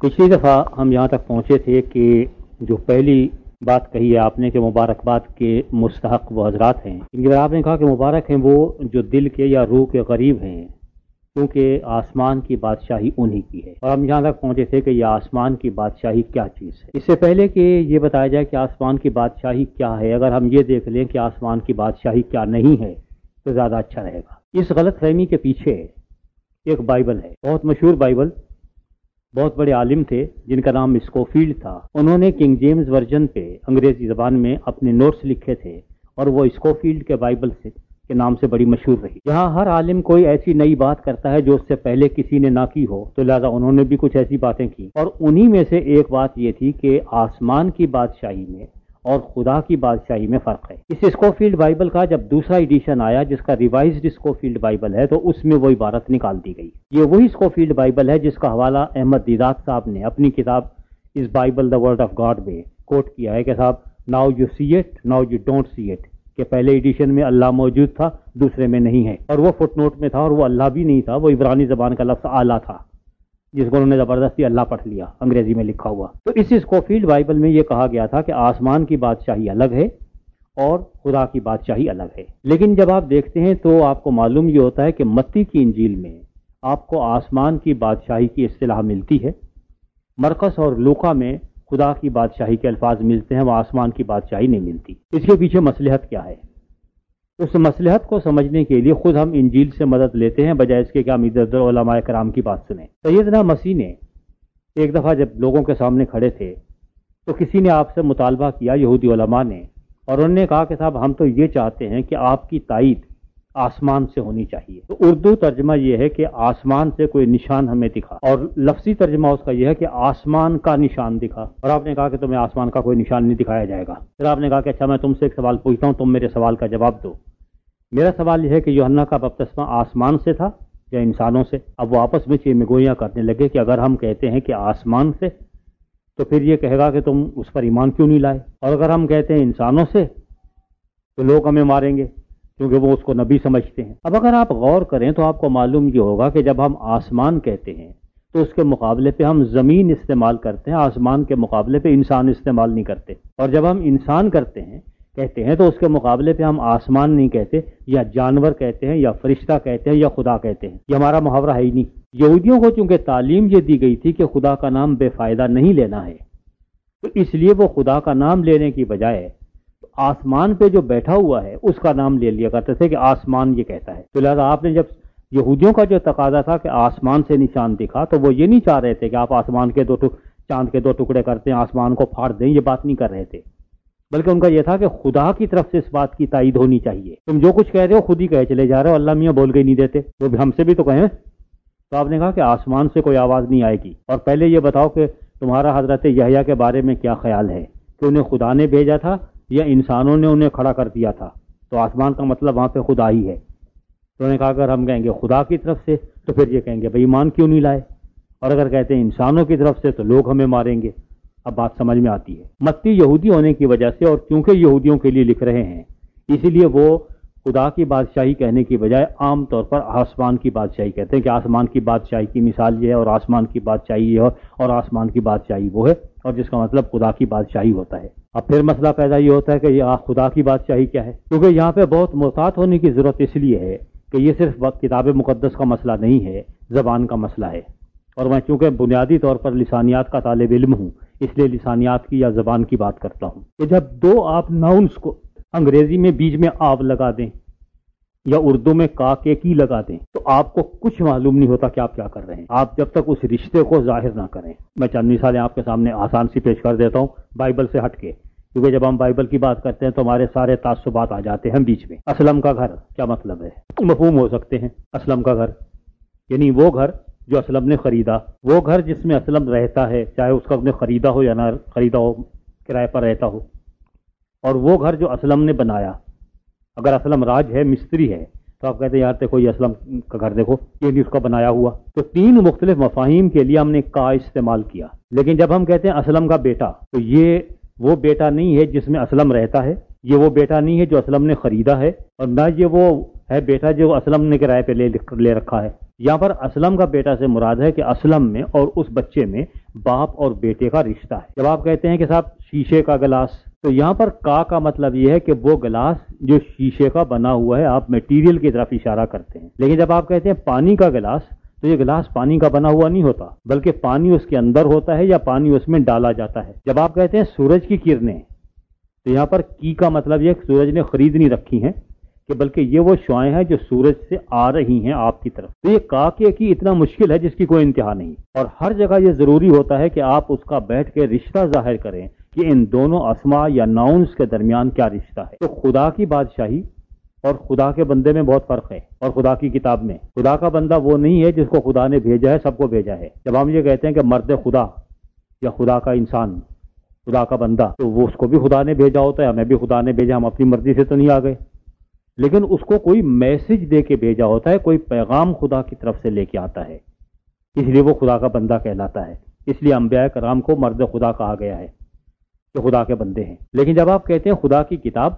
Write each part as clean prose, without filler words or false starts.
پچھلی دفعہ ہم یہاں تک پہنچے تھے کہ جو پہلی بات کہی ہے آپ نے کہ مبارکباد کے مستحق وہ حضرات ہیں، ان کی آپ نے کہا کہ مبارک ہیں وہ جو دل کے یا روح کے قریب ہیں، کیونکہ آسمان کی بادشاہی انہی کی ہے۔ اور ہم یہاں تک پہنچے تھے کہ یہ آسمان کی بادشاہی کیا چیز ہے۔ اس سے پہلے کہ یہ بتایا جائے کہ آسمان کی بادشاہی کیا ہے، اگر ہم یہ دیکھ لیں کہ آسمان کی بادشاہی کیا نہیں ہے تو زیادہ اچھا رہے گا۔ اس غلط فہمی کے پیچھے ایک بائبل ہے، بہت مشہور بائبل، بہت بڑے عالم تھے جن کا نام اسکوفیلڈ تھا۔ انہوں نے کنگ جیمز ورژن پہ انگریزی زبان میں اپنے نوٹس لکھے تھے اور وہ اسکوفیلڈ کے بائبل کے نام سے بڑی مشہور رہی۔ یہاں ہر عالم کوئی ایسی نئی بات کرتا ہے جو اس سے پہلے کسی نے نہ کی ہو، تو لہذا انہوں نے بھی کچھ ایسی باتیں کی، اور انہی میں سے ایک بات یہ تھی کہ آسمان کی بادشاہی میں اور خدا کی بادشاہی میں فرق ہے۔ اس اسکوفیلڈ بائبل کا جب دوسرا ایڈیشن آیا جس کا ریوائزڈ اسکوفیلڈ بائبل ہے، تو اس میں وہ عبارت نکال دی گئی۔ یہ وہی اسکوفیلڈ بائبل ہے جس کا حوالہ احمد دیدات صاحب نے اپنی کتاب اس Bible the word of God میں کوٹ کیا ہے کہ صاحب now you see it now you don't see it, کہ پہلے ایڈیشن میں اللہ موجود تھا، دوسرے میں نہیں ہے، اور وہ فٹ نوٹ میں تھا، اور وہ اللہ بھی نہیں تھا، وہ عبرانی زبان کا لفظ اعلیٰ تھا جس کو انہوں نے زبردستی اللہ پڑھ لیا انگریزی میں لکھا ہوا۔ تو اس اسکوفیلڈ بائبل میں یہ کہا گیا تھا کہ آسمان کی بادشاہی الگ ہے اور خدا کی بادشاہی الگ ہے، لیکن جب آپ دیکھتے ہیں تو آپ کو معلوم یہ ہوتا ہے کہ متی کی انجیل میں آپ کو آسمان کی بادشاہی کی اصطلاح ملتی ہے، مرقس اور لوقا میں خدا کی بادشاہی کے الفاظ ملتے ہیں، وہ آسمان کی بادشاہی نہیں ملتی۔ اس کے پیچھے مصلحت کیا ہے؟ اس مصلحت کو سمجھنے کے لیے خود ہم انجیل سے مدد لیتے ہیں بجائے اس کے کہ ہم ادھر ادھر علماء کرام کی بات سنیں۔ سیدنا مسیح نے ایک دفعہ جب لوگوں کے سامنے کھڑے تھے تو کسی نے آپ سے مطالبہ کیا، یہودی علماء نے، اور انہوں نے کہا کہ صاحب ہم تو یہ چاہتے ہیں کہ آپ کی تائید آسمان سے ہونی چاہیے۔ تو اردو ترجمہ یہ ہے کہ آسمان سے کوئی نشان ہمیں دکھا، اور لفظی ترجمہ اس کا یہ ہے کہ آسمان کا نشان دکھا۔ اور آپ نے کہا کہ تمہیں آسمان کا کوئی نشان نہیں دکھایا جائے گا۔ پھر آپ نے کہا کہ اچھا میں تم سے ایک سوال پوچھتا ہوں، تم میرے سوال کا جواب دو۔ میرا سوال یہ ہے کہ یوحنا کا بپتسمہ آسمان سے تھا یا انسانوں سے؟ اب وہ آپس میں چیمے گوئیاں کرنے لگے کہ اگر ہم کہتے ہیں کہ آسمان سے تو پھر یہ کہے گا کہ تم اس پر ایمان کیوں نہیں لائے، اور اگر ہم کہتے ہیں انسانوں سے تو لوگ ہمیں ماریں گے کیونکہ وہ اس کو نبی سمجھتے ہیں۔ اب اگر آپ غور کریں تو آپ کو معلوم یہ ہوگا کہ جب ہم آسمان کہتے ہیں تو اس کے مقابلے پہ ہم زمین استعمال کرتے ہیں، آسمان کے مقابلے پہ انسان استعمال نہیں کرتے، اور جب ہم انسان کہتے ہیں تو اس کے مقابلے پہ ہم آسمان نہیں کہتے، یا جانور کہتے ہیں، یا فرشتہ کہتے ہیں، یا خدا کہتے ہیں۔ یہ ہمارا محاورہ ہے ہی نہیں۔ یہودیوں کو چونکہ تعلیم یہ دی گئی تھی کہ خدا کا نام بے فائدہ نہیں لینا ہے، تو اس لیے وہ خدا کا نام لینے کی بجائے آسمان پہ جو بیٹھا ہوا ہے اس کا نام لے لیا کرتے تھے کہ آسمان یہ کہتا ہے۔ تو لہذا آپ نے جب یہودیوں کا جو تقاضا تھا کہ آسمان سے نشان دکھا، تو وہ یہ نہیں چاہ رہے تھے کہ آپ آسمان کے چاند کے دو ٹکڑے کرتے ہیں، آسمان کو پھاڑ دیں، یہ بات نہیں کر رہے تھے، بلکہ ان کا یہ تھا کہ خدا کی طرف سے اس بات کی تائید ہونی چاہیے۔ تم جو کچھ کہہ رہے ہو خود ہی کہے چلے جا رہے ہو، اللہ میاں بول کے ہی نہیں دیتے، تو ہم سے بھی تو کہیں۔ تو آپ نے کہا کہ آسمان سے کوئی آواز نہیں آئے گی، اور پہلے یہ بتاؤ کہ تمہارا حضرت یحییٰ کے بارے میں کیا خیال ہے، کہ انہیں خدا نے بھیجا تھا یا انسانوں نے انہیں کھڑا کر دیا تھا؟ تو آسمان کا مطلب وہاں پہ خدا ہی ہے۔ تو انہوں نے کہا اگر ہم کہیں گے خدا کی طرف سے تو پھر یہ کہیں گے بھئی ایمان کیوں نہیں لائے، اور اگر کہتے ہیں انسانوں کی طرف سے تو لوگ ہمیں ماریں گے۔ اب بات سمجھ میں آتی ہے۔ متی یہودی ہونے کی وجہ سے، اور چونکہ یہودیوں کے لیے لکھ رہے ہیں، اسی لیے وہ خدا کی بادشاہی کہنے کی بجائے عام طور پر آسمان کی بادشاہی کہتے ہیں کہ آسمان کی بادشاہی کی مثال یہ ہے، اور آسمان کی بادشاہی یہ ہے، اور آسمان کی بادشاہی وہ ہے، اور جس کا مطلب خدا کی بادشاہی ہوتا ہے۔ اب پھر مسئلہ پیدا یہ ہوتا ہے کہ یہ خدا کی بادشاہی کیا ہے، کیونکہ یہاں پہ بہت محتاط ہونے کی ضرورت اس لیے ہے کہ یہ صرف کتاب مقدس کا مسئلہ نہیں ہے، زبان کا مسئلہ ہے، اور میں چونکہ بنیادی طور پر لسانیات کا طالب علم ہوں اس لیے لسانیات کی یا زبان کی بات کرتا ہوں کہ جب دو آپ ناؤنس کو انگریزی میں بیچ میں آب لگا دیں یا اردو میں کا کے کی لگا دیں تو آپ کو کچھ معلوم نہیں ہوتا کہ آپ کیا کر رہے ہیں، آپ جب تک اس رشتے کو ظاہر نہ کریں۔ میں چند مثالیں آپ کے سامنے آسان سی پیش کر دیتا ہوں بائبل سے ہٹ کے، کیونکہ جب ہم بائبل کی بات کرتے ہیں تو ہمارے سارے تعصبات آ جاتے ہیں بیچ میں۔ اسلم کا گھر کیا مطلب ہے؟ مفہوم ہو سکتے ہیں۔ اسلم کا گھر یعنی وہ گھر جو اسلم نے خریدا، وہ گھر جس میں اسلم رہتا ہے، چاہے اس کا نے خریدا ہو یا نہ خریدا ہو، کرائے پر رہتا ہو، اور وہ گھر جو اسلم نے بنایا۔ اگر اسلم راج ہے، مستری ہے، تو آپ کہتے ہیں یار دیکھو یہ اسلم کا گھر دیکھو، یہ نہیں اس کا بنایا ہوا۔ تو تین مختلف مفاہیم کے لیے ہم نے کا استعمال کیا، لیکن جب ہم کہتے ہیں اسلم کا بیٹا تو یہ وہ بیٹا نہیں ہے جس میں اسلم رہتا ہے، یہ وہ بیٹا نہیں ہے جو اسلم نے خریدا ہے، اور نہ یہ وہ ہے بیٹا جو اسلم نے کرائے پہ لے رکھا ہے. یہاں پر اسلم کا بیٹا سے مراد ہے کہ اسلم میں اور اس بچے میں باپ اور بیٹے کا رشتہ ہے. جب آپ کہتے ہیں کہ صاحب شیشے کا گلاس، تو یہاں پر کا مطلب یہ ہے کہ وہ گلاس جو شیشے کا بنا ہوا ہے، آپ میٹیریل کی طرف اشارہ کرتے ہیں. لیکن جب آپ کہتے ہیں پانی کا گلاس، تو یہ گلاس پانی کا بنا ہوا نہیں ہوتا، بلکہ پانی اس کے اندر ہوتا ہے یا پانی اس میں ڈالا جاتا ہے. جب آپ کہتے ہیں سورج کی کرنیں، تو یہاں پر کی کا مطلب یہ کہ سورج نے خرید نہیں رکھی ہیں، کہ بلکہ یہ وہ شعاعیں ہیں جو سورج سے آ رہی ہیں آپ کی طرف. تو یہ کا کے کی اتنا مشکل ہے جس کی کوئی انتہا نہیں، اور ہر جگہ یہ ضروری ہوتا ہے کہ آپ اس کا بیٹھ کے رشتہ ظاہر کریں کہ ان دونوں اسماء یا ناؤنز کے درمیان کیا رشتہ ہے. تو خدا کی بادشاہی اور خدا کے بندے میں بہت فرق ہے. اور خدا کی کتاب میں خدا کا بندہ وہ نہیں ہے جس کو خدا نے بھیجا ہے، سب کو بھیجا ہے. جب ہم یہ کہتے ہیں کہ مرد خدا یا خدا کا انسان، خدا کا بندہ، تو وہ اس کو بھی خدا نے بھیجا ہوتا ہے، ہمیں بھی خدا نے بھیجا. ہم اپنی مرضی سے تو نہیں آ گئے، لیکن اس کو کوئی میسج دے کے بھیجا ہوتا ہے، کوئی پیغام خدا کی طرف سے لے کے آتا ہے، اس لیے وہ خدا کا بندہ کہلاتا ہے. اس لیے انبیاء کرام کو مرد خدا کہا گیا ہے، جو خدا کے بندے ہیں. لیکن جب آپ کہتے ہیں خدا کی کتاب،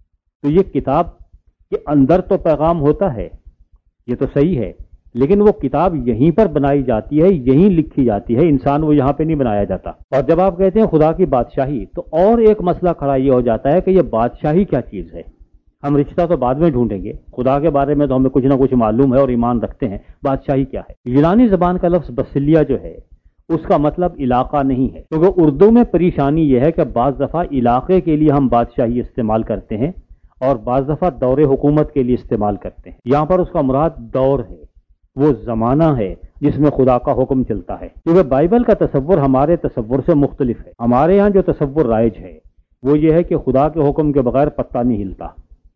تو یہ کتاب کے اندر تو پیغام ہوتا ہے، یہ تو صحیح ہے، لیکن وہ کتاب یہیں پر بنائی جاتی ہے، یہیں لکھی جاتی ہے، انسان وہ یہاں پہ نہیں بنایا جاتا. اور جب آپ کہتے ہیں خدا کی بادشاہی، تو اور ایک مسئلہ کھڑا یہ ہو جاتا ہے کہ یہ بادشاہی کیا چیز ہے. ہم رشتہ تو بعد میں ڈھونڈیں گے، خدا کے بارے میں تو ہمیں کچھ نہ کچھ معلوم ہے اور ایمان رکھتے ہیں. بادشاہی کیا ہے؟ یونانی زبان کا لفظ بسلیہ جو ہے، اس کا مطلب علاقہ نہیں ہے، کیونکہ اردو میں پریشانی یہ ہے کہ بعض دفعہ علاقے کے لیے ہم بادشاہی استعمال کرتے ہیں اور بعض دفعہ دور حکومت کے لیے استعمال کرتے ہیں. یہاں پر اس کا مراد دور ہے، وہ زمانہ ہے جس میں خدا کا حکم چلتا ہے. کیونکہ بائبل کا تصور ہمارے تصور سے مختلف ہے. ہمارے یہاں جو تصور رائج ہے وہ یہ ہے کہ خدا کے حکم کے بغیر پتہ نہیں ہلتا.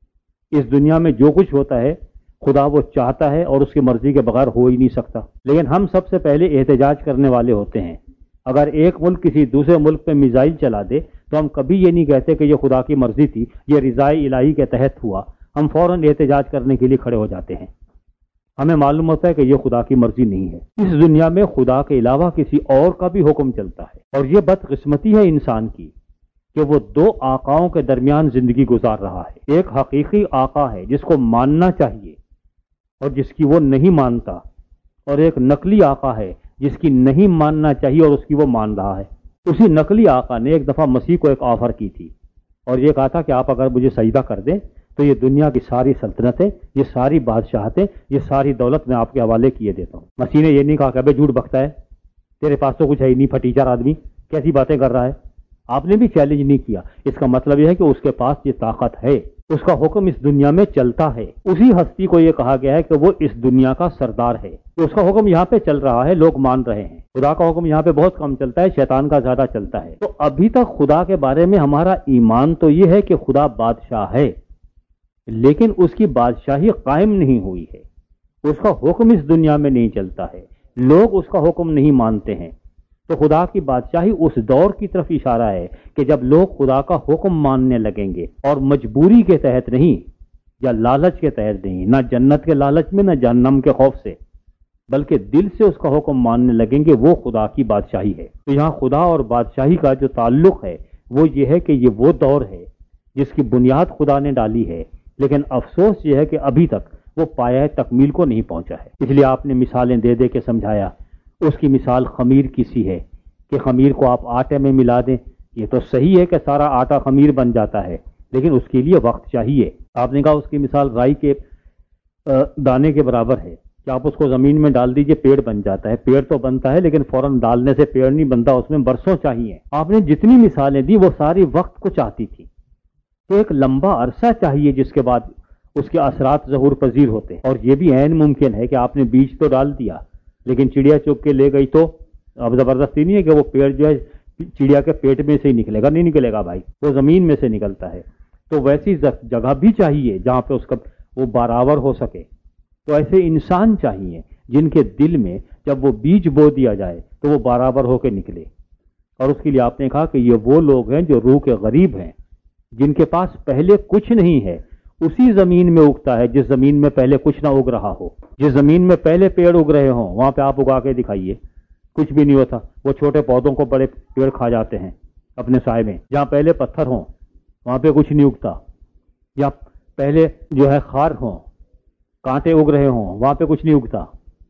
اس دنیا میں جو کچھ ہوتا ہے خدا وہ چاہتا ہے اور اس کی مرضی کے بغیر ہو ہی نہیں سکتا. لیکن ہم سب سے پہلے احتجاج کرنے والے ہوتے ہیں. اگر ایک ملک کسی دوسرے ملک پہ میزائل چلا دے تو ہم کبھی یہ نہیں کہتے کہ یہ خدا کی مرضی تھی، یہ رضائے الہی کے تحت ہوا. ہم فوراً احتجاج کرنے کے لیے کھڑے ہو جاتے ہیں. ہمیں معلوم ہوتا ہے کہ یہ خدا کی مرضی نہیں ہے. اس دنیا میں خدا کے علاوہ کسی اور کا بھی حکم چلتا ہے، اور یہ بدقسمتی ہے انسان کی کہ وہ دو آقاؤں کے درمیان زندگی گزار رہا ہے. ایک حقیقی آقا ہے جس کو ماننا چاہیے اور جس کی وہ نہیں مانتا، اور ایک نقلی آقا ہے جس کی نہیں ماننا چاہیے اور اس کی وہ مان رہا ہے. اسی نقلی آقا نے ایک دفعہ مسیح کو ایک آفر کی تھی اور یہ کہا تھا کہ آپ اگر مجھے سجدہ کر دیں تو یہ دنیا کی ساری سلطنتیں، یہ ساری بادشاہتیں، یہ ساری دولت میں آپ کے حوالے کیے دیتا ہوں. مسیح نے یہ نہیں کہا کہ ابے جھوٹ بکتا ہے، تیرے پاس تو کچھ ہے ہی نہیں، پھٹیچر آدمی، کیسی باتیں کر رہا ہے. آپ نے بھی چیلنج نہیں کیا. اس کا مطلب یہ ہے کہ اس کے پاس یہ طاقت ہے، اس کا حکم اس دنیا میں چلتا ہے. اسی ہستی کو یہ کہا گیا ہے کہ وہ اس دنیا کا سردار ہے، کہ اس کا حکم یہاں پہ چل رہا ہے، لوگ مان رہے ہیں. خدا کا حکم یہاں پہ بہت کم چلتا ہے، شیطان کا زیادہ چلتا ہے. تو ابھی تک خدا کے بارے میں ہمارا ایمان تو یہ ہے کہ خدا بادشاہ ہے، لیکن اس کی بادشاہی قائم نہیں ہوئی ہے. اس کا حکم اس دنیا میں نہیں چلتا ہے، لوگ اس کا حکم نہیں مانتے ہیں. تو خدا کی بادشاہی اس دور کی طرف اشارہ ہے کہ جب لوگ خدا کا حکم ماننے لگیں گے، اور مجبوری کے تحت نہیں یا لالچ کے تحت نہیں، نہ جنت کے لالچ میں نہ جہنم کے خوف سے، بلکہ دل سے اس کا حکم ماننے لگیں گے، وہ خدا کی بادشاہی ہے. تو یہاں خدا اور بادشاہی کا جو تعلق ہے وہ یہ ہے کہ یہ وہ دور ہے جس کی بنیاد خدا نے ڈالی ہے، لیکن افسوس یہ ہے کہ ابھی تک وہ پایہ تکمیل کو نہیں پہنچا ہے. اس لیے آپ نے مثالیں دے دے کے سمجھایا. اس کی مثال خمیر کی سی ہے کہ خمیر کو آپ آٹے میں ملا دیں. یہ تو صحیح ہے کہ سارا آٹا خمیر بن جاتا ہے، لیکن اس کے لیے وقت چاہیے. آپ نے کہا اس کی مثال رائی کے دانے کے برابر ہے کہ آپ اس کو زمین میں ڈال دیجئے، پیڑ بن جاتا ہے. پیڑ تو بنتا ہے لیکن فوراً ڈالنے سے پیڑ نہیں بنتا، اس میں برسوں چاہیے. آپ نے جتنی مثالیں دی وہ ساری وقت کو چاہتی تھی. تو ایک لمبا عرصہ چاہیے جس کے بعد اس کے اثرات ظہور پذیر ہوتے ہیں. اور یہ بھی عین ممکن ہے کہ آپ نے بیج تو ڈال دیا لیکن چڑیا چگ کے لے گئی، تو اب زبردستی نہیں ہے کہ وہ پیڑ جو ہے چڑیا کے پیٹ میں سے ہی نکلے گا، نہیں نکلے گا بھائی، وہ زمین میں سے نکلتا ہے. تو ویسی جگہ بھی چاہیے جہاں پہ اس کا وہ باراور ہو سکے. تو ایسے انسان چاہیے جن کے دل میں جب وہ بیج بو دیا جائے تو وہ باراور ہو کے نکلے. اور اس کے لیے آپ نے کہا کہ یہ وہ لوگ ہیں جو روح کے غریب ہیں، جن کے پاس پہلے کچھ نہیں ہے. اسی زمین میں اگتا ہے جس زمین میں پہلے کچھ نہ اگ رہا ہو. جس زمین میں پہلے پیڑ اگ رہے ہوں وہاں پہ آپ اگا کے دکھائیے، کچھ بھی نہیں ہوتا. وہ چھوٹے پودوں کو بڑے پیڑ کھا جاتے ہیں اپنے سائے میں. جہاں پہلے پتھر ہوں وہاں پہ کچھ نہیں اگتا، یا پہلے جو ہے خار ہوں کانٹے اگ رہے ہوں وہاں پہ کچھ نہیں اگتا،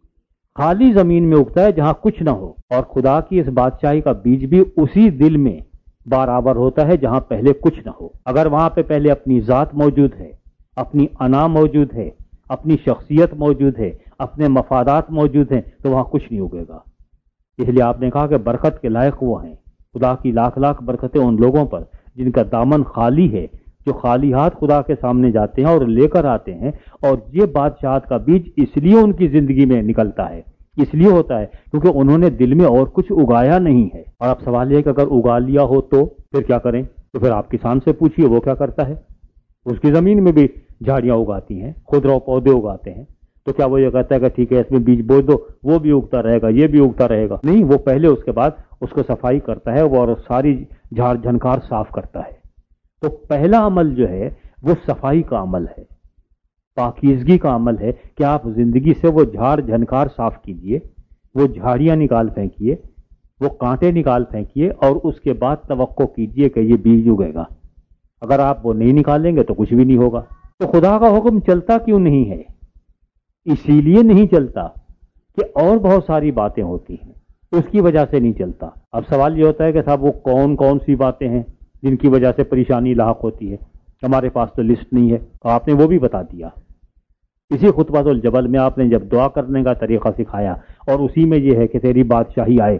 خالی زمین میں اگتا ہے جہاں کچھ نہ ہو. اور خدا کی اس بادشاہی کا بیج بھی اسی دل میں برابر ہوتا ہے جہاں پہلے کچھ نہ ہو. اگر وہاں پہ پہلے اپنی ذات موجود ہے، اپنی انا موجود ہے، اپنی شخصیت موجود ہے، اپنے مفادات موجود ہیں، تو وہاں کچھ نہیں اگے گا. اس لیے آپ نے کہا کہ برکت کے لائق وہ ہیں. خدا کی لاکھ لاکھ برکتیں ان لوگوں پر جن کا دامن خالی ہے، جو خالی ہاتھ خدا کے سامنے جاتے ہیں اور لے کر آتے ہیں. اور یہ بادشاہت کا بیج اس لیے ان کی زندگی میں نکلتا ہے، اس لیے ہوتا ہے کیونکہ انہوں نے دل میں اور کچھ اگایا نہیں ہے. اور اب سوال یہ ہے کہ اگر اگا لیا ہو تو پھر کیا کریں؟ تو پھر آپ کسان سے پوچھیے وہ کیا کرتا ہے. اس کی زمین میں بھی جھاڑیاں اگاتی ہیں، خضرا پودے اگاتے ہیں، تو کیا وہ یہ کہتا ہے کہ ٹھیک ہے اس میں بیج بو دو، وہ بھی اگتا رہے گا، یہ بھی اگتا رہے گا؟ نہیں، وہ پہلے اس کے بعد اس کو صفائی کرتا ہے اور ساری جھاڑ جھنکار صاف کرتا ہے. تو پہلا عمل جو ہے وہ صفائی کا عمل ہے، پاکیزگی کا عمل ہے کہ آپ زندگی سے وہ جھاڑ جھنکار صاف کیجئے، وہ جھاڑیاں نکال پھینکیے، وہ کانٹے نکال پھینکیے، اور اس کے بعد توقع کیجئے کہ یہ بیج اگے گا. اگر آپ وہ نہیں نکالیں گے تو کچھ بھی نہیں ہوگا. تو خدا کا حکم چلتا کیوں نہیں ہے؟ اسی لیے نہیں چلتا کہ اور بہت ساری باتیں ہوتی ہیں، اس کی وجہ سے نہیں چلتا. اب سوال یہ ہوتا ہے کہ صاحب وہ کون کون سی باتیں ہیں جن کی وجہ سے پریشانی لاحق ہوتی ہے؟ ہمارے پاس تو لسٹ نہیں ہے، آپ نے وہ بھی بتا دیا. اسی خطبۃ الجبل میں آپ نے جب دعا کرنے کا طریقہ سکھایا، اور اسی میں یہ ہے کہ تیری بادشاہی آئے،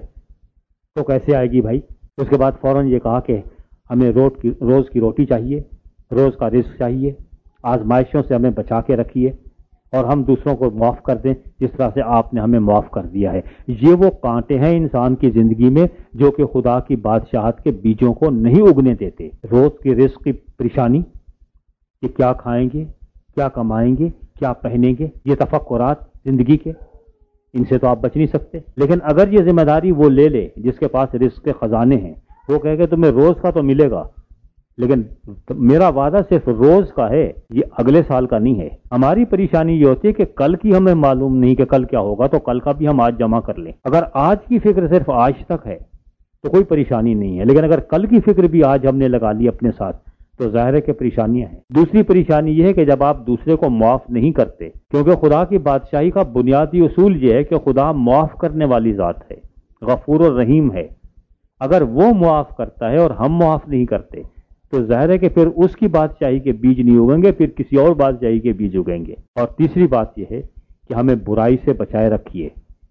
تو کیسے آئے گی بھائی؟ اس کے بعد فوراً یہ کہا کہ ہمیں روز کی روٹی چاہیے، روز کا رزق چاہیے، آزمائشوں سے ہمیں بچا کے رکھیے، اور ہم دوسروں کو معاف کر دیں جس طرح سے آپ نے ہمیں معاف کر دیا ہے. یہ وہ کانٹے ہیں انسان کی زندگی میں جو کہ خدا کی بادشاہت کے بیجوں کو نہیں اگنے دیتے. روز کی رزق کی پریشانی کہ کیا کھائیں گے، کیا کمائیں گے، کیا پہنیں گے، یہ تفکرات زندگی کے، ان سے تو آپ بچ نہیں سکتے. لیکن اگر یہ ذمہ داری وہ لے لے جس کے پاس رزق کے خزانے ہیں، وہ کہے کہ تمہیں روز کا تو ملے گا، لیکن میرا وعدہ صرف روز کا ہے، یہ اگلے سال کا نہیں ہے. ہماری پریشانی یہ ہوتی ہے کہ کل کی ہمیں معلوم نہیں کہ کل کیا ہوگا، تو کل کا بھی ہم آج جمع کر لیں. اگر آج کی فکر صرف آج تک ہے تو کوئی پریشانی نہیں ہے، لیکن اگر کل کی فکر بھی آج ہم نے لگا لی اپنے ساتھ تو ظاہر ہے کہ پریشانیاں ہیں. دوسری پریشانی یہ ہے کہ جب آپ دوسرے کو معاف نہیں کرتے، کیونکہ خدا کی بادشاہی کا بنیادی اصول یہ ہے کہ خدا معاف کرنے والی ذات ہے، غفور و رحیم ہے. اگر وہ معاف کرتا ہے اور ہم معاف نہیں کرتے تو ظاہر ہے کہ پھر اس کی بادشاہی کے بیج نہیں اگیں گے، پھر کسی اور بادشاہی کے بیج اگیں گے. اور تیسری بات یہ ہے کہ ہمیں برائی سے بچائے رکھیے.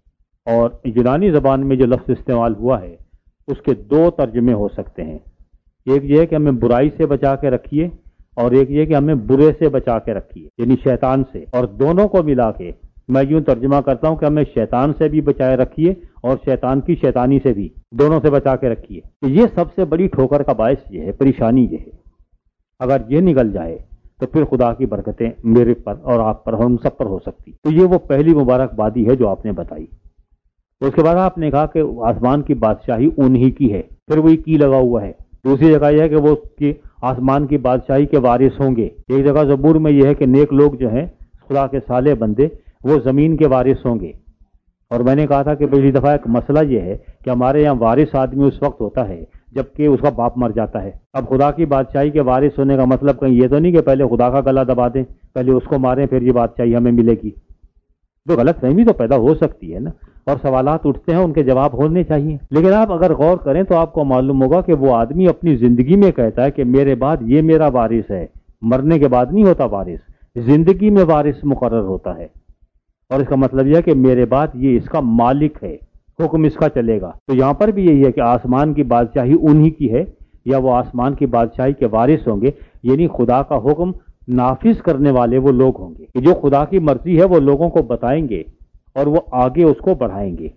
اور یونانی زبان میں جو لفظ استعمال ہوا ہے اس کے دو ترجمے ہو سکتے ہیں. ایک یہ ہے کہ ہمیں برائی سے بچا کے رکھیے، اور ایک یہ کہ ہمیں برے سے بچا کے رکھیے، یعنی شیطان سے. اور دونوں کو ملا کے میں یوں ترجمہ کرتا ہوں کہ ہمیں شیطان سے بھی بچائے رکھیے اور شیطان کی شیطانی سے بھی، دونوں سے بچا کے رکھیے. تو یہ سب سے بڑی ٹھوکر کا باعث یہ ہے، پریشانی یہ ہے. اگر یہ نکل جائے تو پھر خدا کی برکتیں میرے پر اور آپ پر، ہم سب پر ہو سکتی. تو یہ وہ پہلی مبارک بادی ہے جو آپ نے بتائی. اس کے بعد آپ نے کہا کہ آسمان کی بادشاہی انہی کی ہے، پھر وہی کی لگا ہوا ہے. دوسری جگہ یہ ہے کہ وہ کی آسمان کی بادشاہی کے وارث ہوں گے. ایک جگہ زبور میں یہ ہے کہ نیک لوگ جو ہیں خدا کے صالح بندے وہ زمین کے وارث ہوں گے. اور میں نے کہا تھا کہ پچھلی دفعہ ایک مسئلہ یہ ہے کہ ہمارے یہاں وارث آدمی اس وقت ہوتا ہے جبکہ اس کا باپ مر جاتا ہے. اب خدا کی بادشاہی کے وارث ہونے کا مطلب کہیں یہ تو نہیں کہ پہلے خدا کا گلا دبا دیں، پہلے اس کو ماریں پھر یہ بادشاہی ہمیں ملے گی. تو غلط فہمی تو پیدا ہو سکتی ہے نا، اور سوالات اٹھتے ہیں، ان کے جواب ہونے چاہیے. لیکن آپ اگر غور کریں تو آپ کو معلوم ہوگا کہ وہ آدمی اپنی زندگی میں کہتا ہے کہ میرے بعد یہ میرا وارث ہے. مرنے کے بعد نہیں ہوتا وارث، زندگی میں وارث مقرر ہوتا ہے. اور اس کا مطلب یہ ہے کہ میرے بعد یہ اس کا مالک ہے، حکم اس کا چلے گا. تو یہاں پر بھی یہی ہے کہ آسمان کی بادشاہی انہی کی ہے، یا وہ آسمان کی بادشاہی کے وارث ہوں گے، یعنی خدا کا حکم نافذ کرنے والے وہ لوگ ہوں گے کہ جو خدا کی مرضی ہے وہ لوگوں کو بتائیں گے اور وہ آگے اس کو بڑھائیں گے.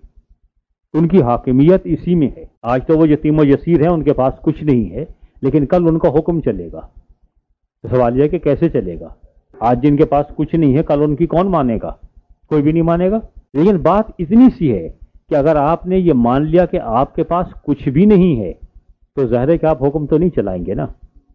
ان کی حاکمیت اسی میں ہے. آج تو وہ یتیم و یسیر ہیں، ان کے پاس کچھ نہیں ہے، لیکن کل ان کا حکم چلے گا. سوال یہ ہے کہ کیسے چلے گا؟ آج جن کے پاس کچھ نہیں ہے کل ان کی کون مانے گا؟ کوئی بھی نہیں مانے گا. لیکن بات اتنی سی ہے کہ اگر آپ نے یہ مان لیا کہ آپ کے پاس کچھ بھی نہیں ہے تو ظاہر ہے کہ آپ حکم تو نہیں چلائیں گے نا.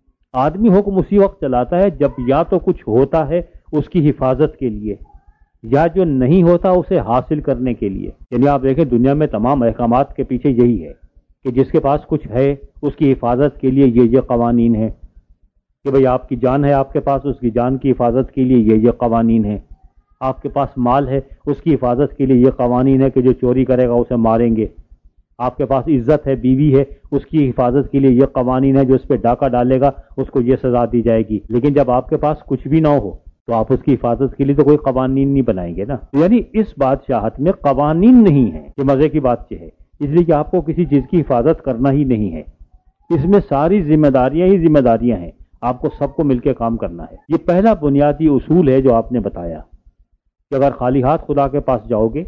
آدمی حکم اسی وقت چلاتا ہے جب یا تو کچھ ہوتا ہے اس کی حفاظت کے لیے، یا جو نہیں ہوتا اسے حاصل کرنے کے لیے. یعنی آپ دیکھیں دنیا میں تمام احکامات کے پیچھے یہی ہے کہ جس کے پاس کچھ ہے اس کی حفاظت کے لیے یہ قوانین ہیں کہ بھئی آپ کی جان ہے آپ کے پاس، اس کی جان کی حفاظت کے لیے یہ قوانین ہیں. آپ کے پاس مال ہے، اس کی حفاظت کے لیے یہ قوانین ہے کہ جو چوری کرے گا اسے ماریں گے. آپ کے پاس عزت ہے، بیوی ہے، اس کی حفاظت کے لیے یہ قوانین ہے، جو اس پہ ڈاکہ ڈالے گا اس کو یہ سزا دی جائے گی. لیکن جب آپ کے پاس کچھ بھی نہ ہو تو آپ اس کی حفاظت کے لیے تو کوئی قوانین نہیں بنائیں گے نا. یعنی اس بادشاہت میں قوانین نہیں ہیں. یہ مزے کی بات یہ ہے، اس لیے کہ آپ کو کسی چیز کی حفاظت کرنا ہی نہیں ہے. اس میں ساری ذمہ داریاں ہی ذمہ داریاں ہیں، آپ کو سب کو مل کے کام کرنا ہے. یہ پہلا بنیادی اصول ہے جو آپ نے بتایا کہ اگر خالی ہاتھ خدا کے پاس جاؤ گے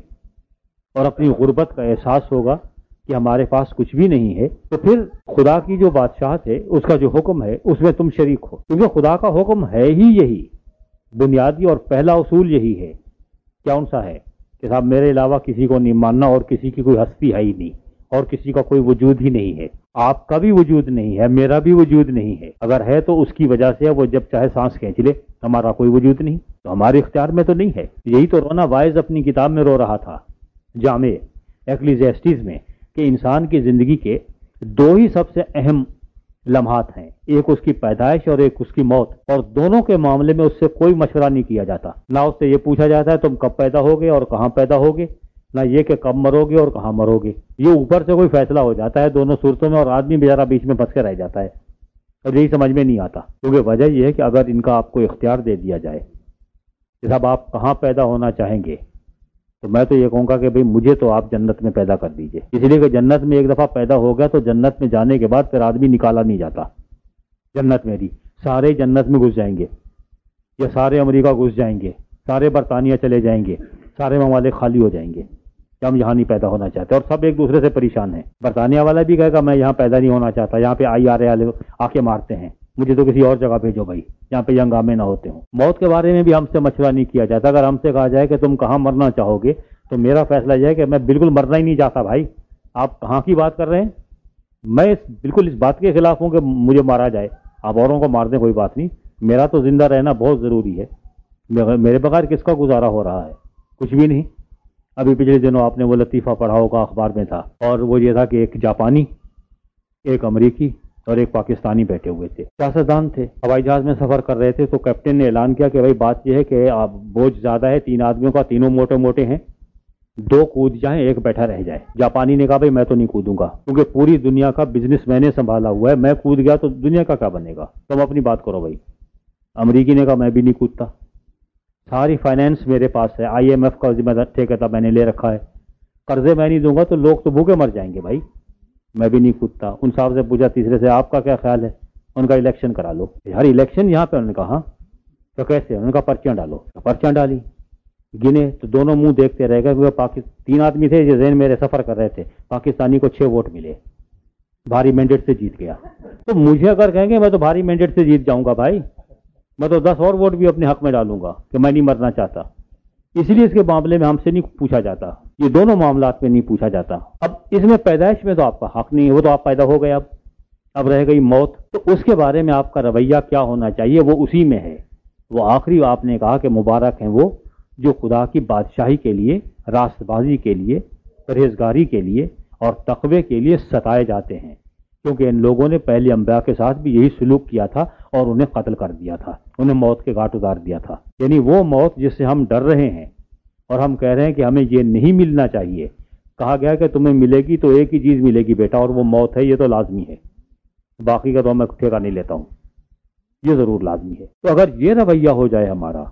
اور اپنی غربت کا احساس ہوگا کہ ہمارے پاس کچھ بھی نہیں ہے، تو پھر خدا کی جو بادشاہت ہے، اس کا جو حکم ہے، اس میں تم شریک ہو. کیونکہ خدا کا حکم ہے ہی یہی، بنیادی اور پہلا اصول یہی ہے. کون سا ہے؟ کہ صاحب میرے علاوہ کسی کو نہیں ماننا، اور کسی کی کوئی ہستی ہے ہی نہیں، اور کسی کا کوئی وجود ہی نہیں ہے. آپ کا بھی وجود نہیں ہے، میرا بھی وجود نہیں ہے. اگر ہے تو اس کی وجہ سے وہ جب چاہے سانس کھینچ لے. ہمارا کوئی وجود نہیں تو ہمارے اختیار میں تو نہیں ہے. یہی تو رونا وائز اپنی کتاب میں رو رہا تھا، جامع ایکلیزیسٹیز میں، کہ انسان کی زندگی کے دو ہی سب سے اہم لمحات ہیں، ایک اس کی پیدائش اور ایک اس کی موت. اور دونوں کے معاملے میں اس سے کوئی مشورہ نہیں کیا جاتا. نہ اس سے یہ پوچھا جاتا ہے تم کب پیدا ہوگے اور کہاں پیدا ہوگے، نہ یہ کہ کب مرو گے اور کہاں مرو گے. یہ اوپر سے کوئی فیصلہ ہو جاتا ہے دونوں صورتوں میں، اور آدمی بیچارہ بیچ میں پھنس کے رہ جاتا ہے اور یہی سمجھ میں نہیں آتا. کیونکہ وجہ یہ ہے کہ اگر ان کا آپ کو اختیار دے دیا جائے کہ صاحب آپ کہاں پیدا ہونا چاہیں گے، تو میں تو یہ کہوں گا کہ بھئی مجھے تو آپ جنت میں پیدا کر دیجئے. اس لیے کہ جنت میں ایک دفعہ پیدا ہو گیا تو جنت میں جانے کے بعد پھر آدمی نکالا نہیں جاتا. جنت میں بھی سارے جنت میں گھس جائیں گے، یا سارے امریکہ گھس جائیں گے، سارے برطانیہ چلے جائیں گے، سارے ممالک خالی ہو جائیں گے کہ ہم یہاں نہیں پیدا ہونا چاہتے. اور سب ایک دوسرے سے پریشان ہیں. برطانیہ والا بھی کہے گا میں یہاں پیدا نہیں ہونا چاہتا، یہاں پہ IRA آ کے مارتے ہیں، مجھے تو کسی اور جگہ بھیجو بھائی جہاں پہ یہ ہنگامے نہ ہوتے ہوں. موت کے بارے میں بھی ہم سے مشورہ نہیں کیا جاتا. اگر ہم سے کہا جائے کہ تم کہاں مرنا چاہو گے، تو میرا فیصلہ یہ ہے کہ میں بالکل مرنا ہی نہیں چاہتا. بھائی آپ کہاں کی بات کر رہے ہیں؟ میں بالکل اس بات کے خلاف ہوں کہ مجھے مارا جائے. آپ اوروں کو مار دیں کوئی بات نہیں، میرا تو زندہ رہنا بہت ضروری ہے. میرے بغیر کس کا گزارا ہو رہا ہے؟ کچھ بھی نہیں. ابھی پچھلے دنوں آپ نے وہ لطیفہ پڑھا ہوگا، اخبار میں تھا، اور وہ یہ تھا کہ ایک جاپانی، ایک امریکی اور ایک پاکستانی بیٹھے ہوئے تھے، سیاستدان تھے، ہوائی جہاز میں سفر کر رہے تھے. تو کیپٹن نے اعلان کیا کہ بھائی بات یہ ہے کہ بوجھ زیادہ ہے 3 آدمیوں کا، تینوں موٹے موٹے ہیں، 2 کود جائیں، ایک بیٹھا رہ جائے. جاپانی نے کہا بھائی میں تو نہیں کودوں گا، کیونکہ پوری دنیا کا بزنس میں نے سنبھالا ہوا ہے، میں کود گیا تو دنیا کا کیا بنے گا، تم اپنی بات کرو بھائی. امریکی نے کہا میں بھی نہیں کودتا، ساری فائنینس میرے پاس ہے، IMF کا ذمہ دار ٹھیکہ میں نے لے رکھا ہے، قرضے میں نہیں دوں گا تو لوگ تو بھوکے مر جائیں گے، بھائی میں بھی نہیں کودتا. ان صاحب سے پوچھا تیسرے سے آپ کا کیا خیال ہے؟ ان کا الیکشن کرا لو. یار الیکشن یہاں پہ؟ انہوں نے کہا ہاں. تو کیسے؟ انہوں نے کہا پرچیاں ڈالو. پرچیاں ڈالی، گنے تو دونوں منہ دیکھتے رہ گئے، کیونکہ 3 آدمی تھے جو ذہن میرے سفر کر رہے تھے. پاکستانی کو 6 ووٹ ملے، بھاری مینڈیٹ سے جیت گیا. تو مجھے اگر کہیں گے میں تو بھاری مینڈیٹ سے جیت جاؤں گا بھائی، میں تو 10 اور ووٹ بھی اپنے حق میں ڈالوں گا کہ میں نہیں مرنا چاہتا. اس لیے اس کے معاملے میں ہم سے نہیں پوچھا جاتا، یہ دونوں معاملات میں نہیں پوچھا جاتا. اب اس میں پیدائش میں تو آپ کا حق نہیں ہے، وہ تو آپ پیدا ہو گئے، اب رہ گئی موت. تو اس کے بارے میں آپ کا رویہ کیا ہونا چاہیے، وہ اسی میں ہے. وہ آخری آپ نے کہا کہ مبارک ہیں وہ جو خدا کی بادشاہی کے لیے، راست بازی کے لیے، پرہیزگاری کے لیے اور تقوی کے لیے ستائے جاتے ہیں. کیونکہ ان لوگوں نے پہلے انبیاء کے ساتھ بھی یہی سلوک کیا تھا اور انہیں قتل کر دیا تھا، انہیں موت کے گھاٹ اتار دیا تھا. یعنی وہ موت جس سے ہم ڈر رہے ہیں اور ہم کہہ رہے ہیں کہ ہمیں یہ نہیں ملنا چاہیے. کہا گیا کہ تمہیں ملے گی تو ایک ہی چیز ملے گی بیٹا، اور وہ موت ہے. یہ تو لازمی ہے، باقی کا تو میں ٹھیکہ نہیں لیتا ہوں، یہ ضرور لازمی ہے. تو اگر یہ رویہ ہو جائے ہمارا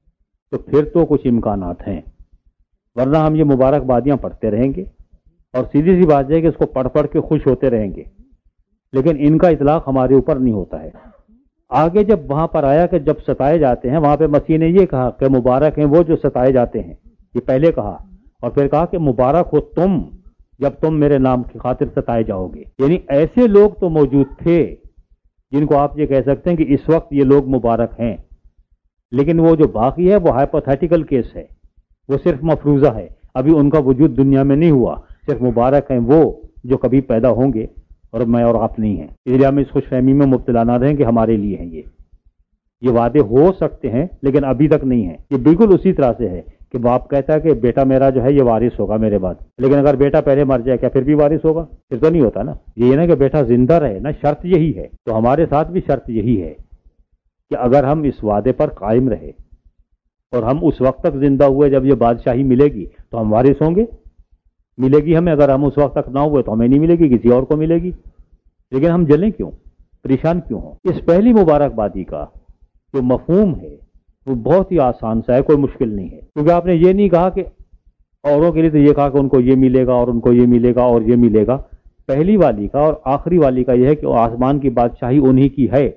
تو پھر تو کچھ امکانات ہیں، ورنہ ہم یہ مبارک بادیاں پڑھتے رہیں گے اور سیدھی سی بات ہے کہ اس کو پڑھ پڑھ کے خوش ہوتے رہیں گے، لیکن ان کا اطلاق ہمارے اوپر نہیں ہوتا ہے. آگے جب وہاں پر آیا کہ جب ستائے جاتے ہیں، وہاں پہ مسیح نے یہ کہا کہ مبارک ہیں وہ جو ستائے جاتے ہیں، یہ پہلے کہا، اور پھر کہا کہ مبارک ہو تم جب تم میرے نام کی خاطر ستائے جاؤ گے. یعنی ایسے لوگ تو موجود تھے جن کو آپ یہ کہہ سکتے ہیں کہ اس وقت یہ لوگ مبارک ہیں، لیکن وہ جو باقی ہے وہ ہائپوتھیٹیکل کیس ہے، وہ صرف مفروضہ ہے، ابھی ان کا وجود دنیا میں نہیں ہوا. صرف مبارک ہیں وہ جو کبھی پیدا ہوں گے، اور میں اور آپ نہیں ہیں. اس لیے ہم اس خوش فہمی میں مبتلا نہ رہیں کہ ہمارے لیے ہیں. یہ وعدے ہو سکتے ہیں لیکن ابھی تک نہیں ہیں. یہ بالکل اسی طرح سے ہے کہ باپ کہتا ہے کہ بیٹا میرا جو ہے یہ وارث ہوگا میرے بعد، لیکن اگر بیٹا پہلے مر جائے کیا پھر بھی وارث ہوگا؟ پھر تو نہیں ہوتا نا. یہ نا کہ بیٹا زندہ رہے نا، شرط یہی ہے. تو ہمارے ساتھ بھی شرط یہی ہے کہ اگر ہم اس وعدے پر قائم رہے اور ہم اس وقت تک زندہ ہوئے جب یہ بادشاہی ملے گی تو ہم وارث ہوں گے، ملے گی ہمیں. اگر ہم اس وقت تک نہ ہوئے تو ہمیں نہیں ملے گی، کسی اور کو ملے گی. لیکن ہم جلیں کیوں، پریشان کیوں ہوں؟ اس پہلی مبارکبادی کا جو مفہوم ہے وہ بہت ہی آسان سا ہے، کوئی مشکل نہیں ہے. کیونکہ آپ نے یہ نہیں کہا کہ اوروں کے لیے تو یہ کہا کہ ان کو یہ ملے گا اور ان کو یہ ملے گا اور یہ ملے گا. پہلی والی کا اور آخری والی کا یہ ہے کہ آسمان کی بادشاہی انہی کی ہے،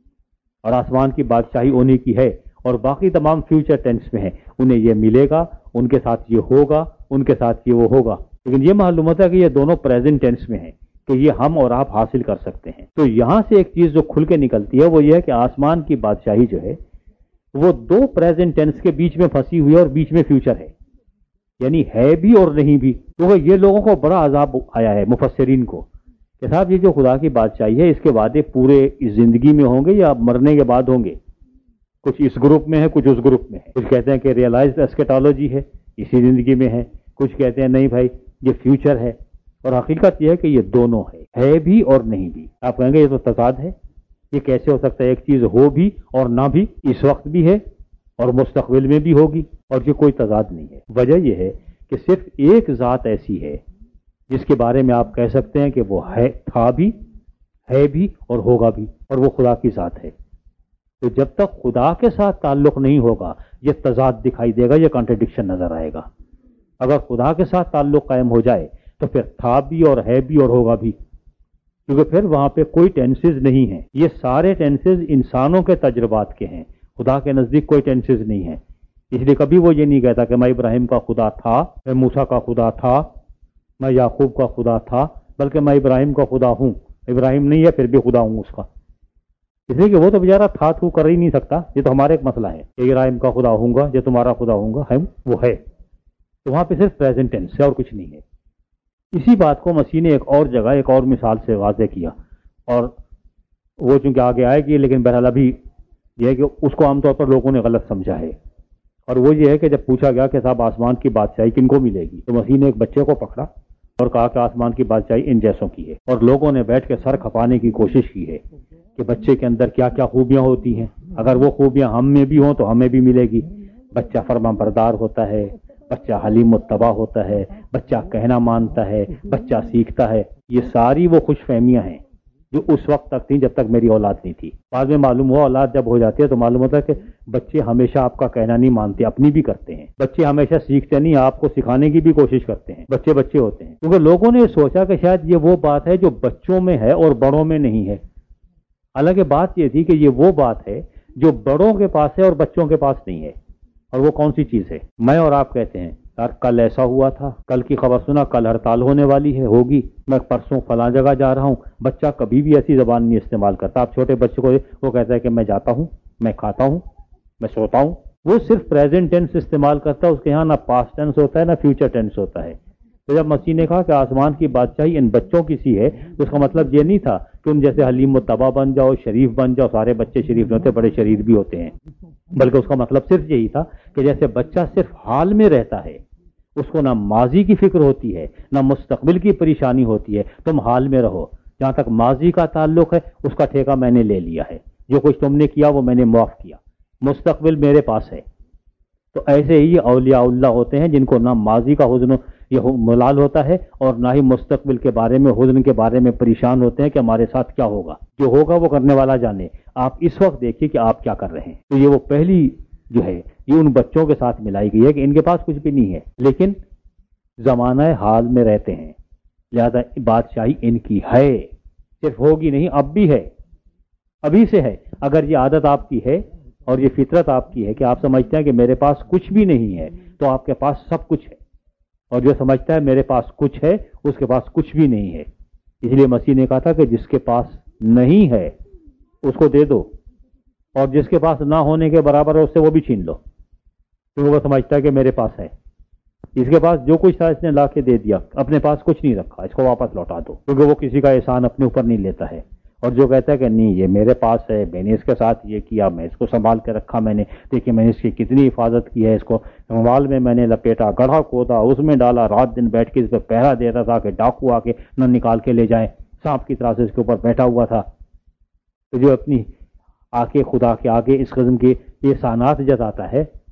اور آسمان کی بادشاہی انہی کی ہے، اور باقی تمام فیوچر ٹینس میں ہیں. انہیں یہ ملے گا، ان کے ساتھ یہ ہوگا، ان کے ساتھ یہ وہ ہوگا. لیکن یہ معلوم ہوتا ہے کہ یہ دونوں پریزنٹ ٹینس میں ہیں کہ یہ ہم اور آپ حاصل کر سکتے ہیں. تو یہاں سے ایک چیز جو کھل کے نکلتی ہے وہ یہ ہے کہ آسمان کی بادشاہی جو ہے وہ دو پریزنٹ ٹینس کے بیچ میں پھنسی ہوئی ہے اور بیچ میں فیوچر ہے، یعنی ہے بھی اور نہیں بھی. کیونکہ یہ لوگوں کو بڑا عذاب آیا ہے مفسرین کو کہ صاحب یہ جو خدا کی بادشاہی ہے اس کے وعدے پورے اس زندگی میں ہوں گے یا مرنے کے بعد ہوں گے. کچھ اس گروپ میں ہے، کچھ اس گروپ میں ہے. کچھ کہتے ہیں کہ ریئلائزڈ اسکیٹالوجی ہے، اسی زندگی میں ہے. کچھ کہتے ہیں نہیں بھائی یہ فیوچر ہے. اور حقیقت یہ ہے کہ یہ دونوں ہے بھی اور نہیں بھی. آپ کہیں گے یہ تو تضاد ہے، یہ کیسے ہو سکتا ہے ایک چیز ہو بھی اور نہ بھی، اس وقت بھی ہے اور مستقبل میں بھی ہوگی؟ اور یہ کوئی تضاد نہیں ہے. وجہ یہ ہے کہ صرف ایک ذات ایسی ہے جس کے بارے میں آپ کہہ سکتے ہیں کہ وہ ہے، تھا بھی، ہے بھی اور ہوگا بھی، اور وہ خدا کی ذات ہے. تو جب تک خدا کے ساتھ تعلق نہیں ہوگا یہ تضاد دکھائی دے گا، یہ کانٹرڈکشن نظر آئے گا. اگر خدا کے ساتھ تعلق قائم ہو جائے تو پھر تھا بھی اور ہے بھی اور ہوگا بھی، کیونکہ پھر وہاں پہ کوئی ٹینسز نہیں ہیں. یہ سارے ٹینسز انسانوں کے تجربات کے ہیں، خدا کے نزدیک کوئی ٹینسز نہیں ہیں. اس لیے کبھی وہ یہ نہیں کہتا کہ میں ابراہیم کا خدا تھا، میں موسیٰ کا خدا تھا، میں یعقوب کا خدا تھا، بلکہ میں ابراہیم کا خدا ہوں. ابراہیم نہیں ہے پھر بھی خدا ہوں اس کا، اس لیے کہ وہ تو بیچارہ تھا تو کر ہی نہیں سکتا. یہ تو ہمارا ایک مسئلہ ہے کہ ابراہیم کا خدا ہوں گا، یہ تمہارا خدا ہوں گا، وہ ہے. تو وہاں پہ صرف پریزنٹ ٹینس ہے اور کچھ نہیں ہے. اسی بات کو مسیح نے ایک اور جگہ ایک اور مثال سے واضح کیا، اور وہ چونکہ آگے آئے گی لیکن بہرحال ابھی یہ ہے کہ اس کو عام طور پر لوگوں نے غلط سمجھا ہے. اور وہ یہ ہے کہ جب پوچھا گیا کہ صاحب آسمان کی بادشاہی کن کو ملے گی، تو مسیح نے ایک بچے کو پکڑا اور کہا کہ آسمان کی بادشاہی ان جیسوں کی ہے. اور لوگوں نے بیٹھ کے سر کھپانے کی کوشش کی ہے کہ بچے کے اندر کیا کیا خوبیاں ہوتی ہیں، اگر وہ خوبیاں ہم میں بھی ہوں تو ہمیں بھی ملے گی. بچہ فرما بردار ہوتا ہے، بچہ حلیم متبع ہوتا ہے، بچہ کہنا مانتا ہے، بچہ سیکھتا ہے. یہ ساری وہ خوش فہمیاں ہیں جو اس وقت تک تھیں جب تک میری اولاد نہیں تھی. بعد میں معلوم ہوا اولاد جب ہو جاتی ہے تو معلوم ہوتا ہے کہ بچے ہمیشہ آپ کا کہنا نہیں مانتے، اپنی بھی کرتے ہیں. بچے ہمیشہ سیکھتے نہیں، آپ کو سکھانے کی بھی کوشش کرتے ہیں. بچے بچے ہوتے ہیں، کیونکہ لوگوں نے سوچا کہ شاید یہ وہ بات ہے جو بچوں میں ہے اور بڑوں میں نہیں ہے. حالانکہ بات یہ تھی کہ یہ وہ بات ہے جو بڑوں کے پاس ہے اور بچوں کے پاس نہیں ہے. اور وہ کون سی چیز ہے؟ میں اور آپ کہتے ہیں یار کل ایسا ہوا تھا، کل کی خبر سنا، کل ہڑتال ہونے والی ہے، ہوگی، میں پرسوں فلاں جگہ جا رہا ہوں. بچہ کبھی بھی ایسی زبان نہیں استعمال کرتا. آپ چھوٹے بچے کو وہ کہتا ہے کہ میں جاتا ہوں، میں کھاتا ہوں، میں سوتا ہوں. وہ صرف پریزنٹ ٹینس استعمال کرتا ہے، اس کے یہاں نہ پاسٹ ٹینس ہوتا ہے نہ فیوچر ٹینس ہوتا ہے. تو جب مسیح نے کہا کہ آسمان کی بادشاہی ان بچوں کی سی ہے تو اس کا مطلب یہ نہیں تھا کہ ان جیسے حلیم متبع بن جاؤ، شریف بن جاؤ. سارے بچے شریف نہیں ہوتے، بڑے شریر بھی ہوتے ہیں. بلکہ اس کا مطلب صرف یہی تھا کہ جیسے بچہ صرف حال میں رہتا ہے، اس کو نہ ماضی کی فکر ہوتی ہے نہ مستقبل کی پریشانی ہوتی ہے. تم حال میں رہو، جہاں تک ماضی کا تعلق ہے اس کا ٹھیکہ میں نے لے لیا ہے، جو کچھ تم نے کیا وہ میں نے معاف کیا، مستقبل میرے پاس ہے. تو ایسے ہی اولیاء اللہ ہوتے ہیں جن کو نہ ماضی کا حزن یہ ملال ہوتا ہے اور نہ ہی مستقبل کے بارے میں حزن کے بارے میں پریشان ہوتے ہیں کہ ہمارے ساتھ کیا ہوگا. جو ہوگا وہ کرنے والا جانے. آپ اس وقت دیکھیے کہ آپ کیا کر رہے ہیں. تو یہ وہ پہلی جو ہے یہ ان بچوں کے ساتھ ملائی گئی ہے کہ ان کے پاس کچھ بھی نہیں ہے لیکن زمانہ حال میں رہتے ہیں، لہذا بادشاہی ان کی ہے، صرف ہوگی نہیں، اب بھی ہے، ابھی سے ہے. اگر یہ عادت آپ کی ہے اور یہ فطرت آپ کی ہے کہ آپ سمجھتے ہیں کہ میرے پاس کچھ بھی نہیں ہے تو آپ کے پاس سب کچھ ہے. اور جو سمجھتا ہے میرے پاس کچھ ہے اس کے پاس کچھ بھی نہیں ہے. اس لیے مسیح نے کہا تھا کہ جس کے پاس نہیں ہے اس کو دے دو، اور جس کے پاس نہ ہونے کے برابر ہے اس سے وہ بھی چھین لو، کیونکہ وہ سمجھتا ہے کہ میرے پاس ہے. اس کے پاس جو کچھ تھا اس نے لا کے دے دیا، اپنے پاس کچھ نہیں رکھا، اس کو واپس لوٹا دو، کیونکہ وہ کسی کا احسان اپنے اوپر نہیں لیتا ہے. اور جو کہتا ہے کہ نہیں یہ میرے پاس ہے، میں نے اس کے ساتھ یہ کیا، میں اس کو سنبھال کے رکھا، میں نے دیکھیے میں نے اس کی کتنی حفاظت کی ہے، اس کو موال میں نے لپیٹا، گڑھا کھودا، اس میں ڈالا، رات دن بیٹھ کے اس پہ پہرا دیتا تھا کہ ڈاکو آ کے نہ نکال کے لے جائیں، سانپ کی طرح سے اس کے اوپر بیٹھا ہوا تھا. تو جو اپنی آ کے خدا کے آگے اس قسم کے احسانات جتاتا ہے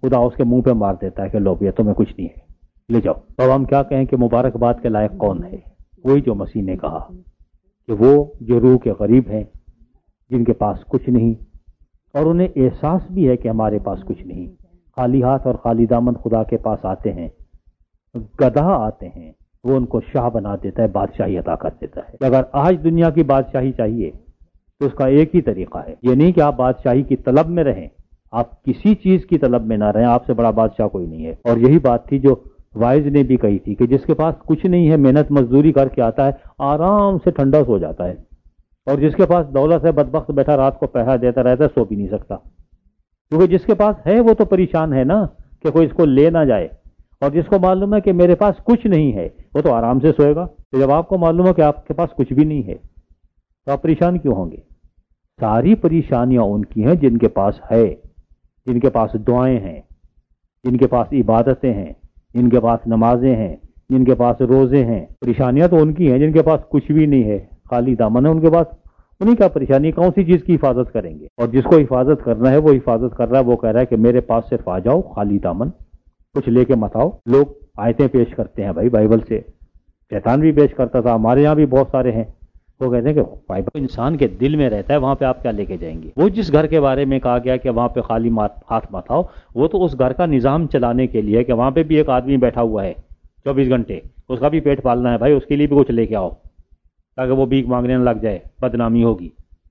خدا اس کے منہ پہ مار دیتا ہے کہ لو یہ تمہیں کچھ نہیں ہے، لے جاؤ۔ تو اب ہم کیا کہیں کہ مبارکباد کے لائق کون ہے؟ وہی جو مسیح نے کہا کہ وہ جو روح کے غریب ہیں، جن کے پاس کچھ نہیں، اور انہیں احساس بھی ہے کہ ہمارے پاس کچھ نہیں، خالی ہاتھ اور خالی دامن خدا کے پاس آتے ہیں، گدھا آتے ہیں، وہ ان کو شاہ بنا دیتا ہے، بادشاہی عطا کر دیتا ہے۔ اگر آج دنیا کی بادشاہی چاہیے تو اس کا ایک ہی طریقہ ہے، یہ نہیں کہ آپ بادشاہی کی طلب میں رہیں، آپ کسی چیز کی طلب میں نہ رہیں، آپ سے بڑا بادشاہ کوئی نہیں ہے۔ اور یہی بات تھی جو وائز نے بھی کہی تھی کہ جس کے پاس کچھ نہیں ہے، محنت مزدوری کر کے آتا ہے، آرام سے ٹھنڈا سو جاتا ہے، اور جس کے پاس دولت ہے بدبخت بیٹھا رات کو پہرا دیتا رہتا ہے، سو بھی نہیں سکتا، کیونکہ جس کے پاس ہے وہ تو پریشان ہے نا کہ کوئی اس کو لے نہ جائے، اور جس کو معلوم ہے کہ میرے پاس کچھ نہیں ہے وہ تو آرام سے سوئے گا۔ تو جب آپ کو معلوم ہے کہ آپ کے پاس کچھ بھی نہیں ہے تو آپ پریشان کیوں ہوں گے؟ ساری پریشانیاں ان کی ہیں جن کے پاس ہے، جن کے پاس دعائیں ہیں، جن کے پاس عبادتیں ہیں، جن کے پاس نمازیں ہیں، جن کے پاس روزے ہیں۔ پریشانیاں تو ان کی ہیں جن کے پاس کچھ بھی نہیں ہے، خالی دامن ہے ان کے پاس، انہیں کیا پریشانی، کون سی چیز کی حفاظت کریں گے؟ اور جس کو حفاظت کرنا ہے وہ حفاظت کر رہا ہے، وہ کہہ رہا ہے کہ میرے پاس صرف آ جاؤ خالی دامن، کچھ لے کے مت آؤ۔ لوگ آیتیں پیش کرتے ہیں بھائی بائبل سے، شیطان بھی پیش کرتا تھا، ہمارے یہاں بھی بہت سارے ہیں، وہ کہتے ہیں کہ بائبل انسان کے دل میں رہتا ہے، وہاں پہ آپ کیا لے کے جائیں گے؟ وہ جس گھر کے بارے میں کہا گیا کہ وہاں پہ خالی ہاتھ مت آؤ، وہ تو اس گھر کا نظام چلانے کے لیے کہ وہاں پہ بھی ایک آدمی بیٹھا ہوا ہے 24 گھنٹے، اس کا بھی پیٹ پالنا ہے بھائی، اس کے لیے بھی کچھ لے کے آؤ تاکہ وہ بھیک مانگنے نہ لگ جائے، بدنامی ہوگی۔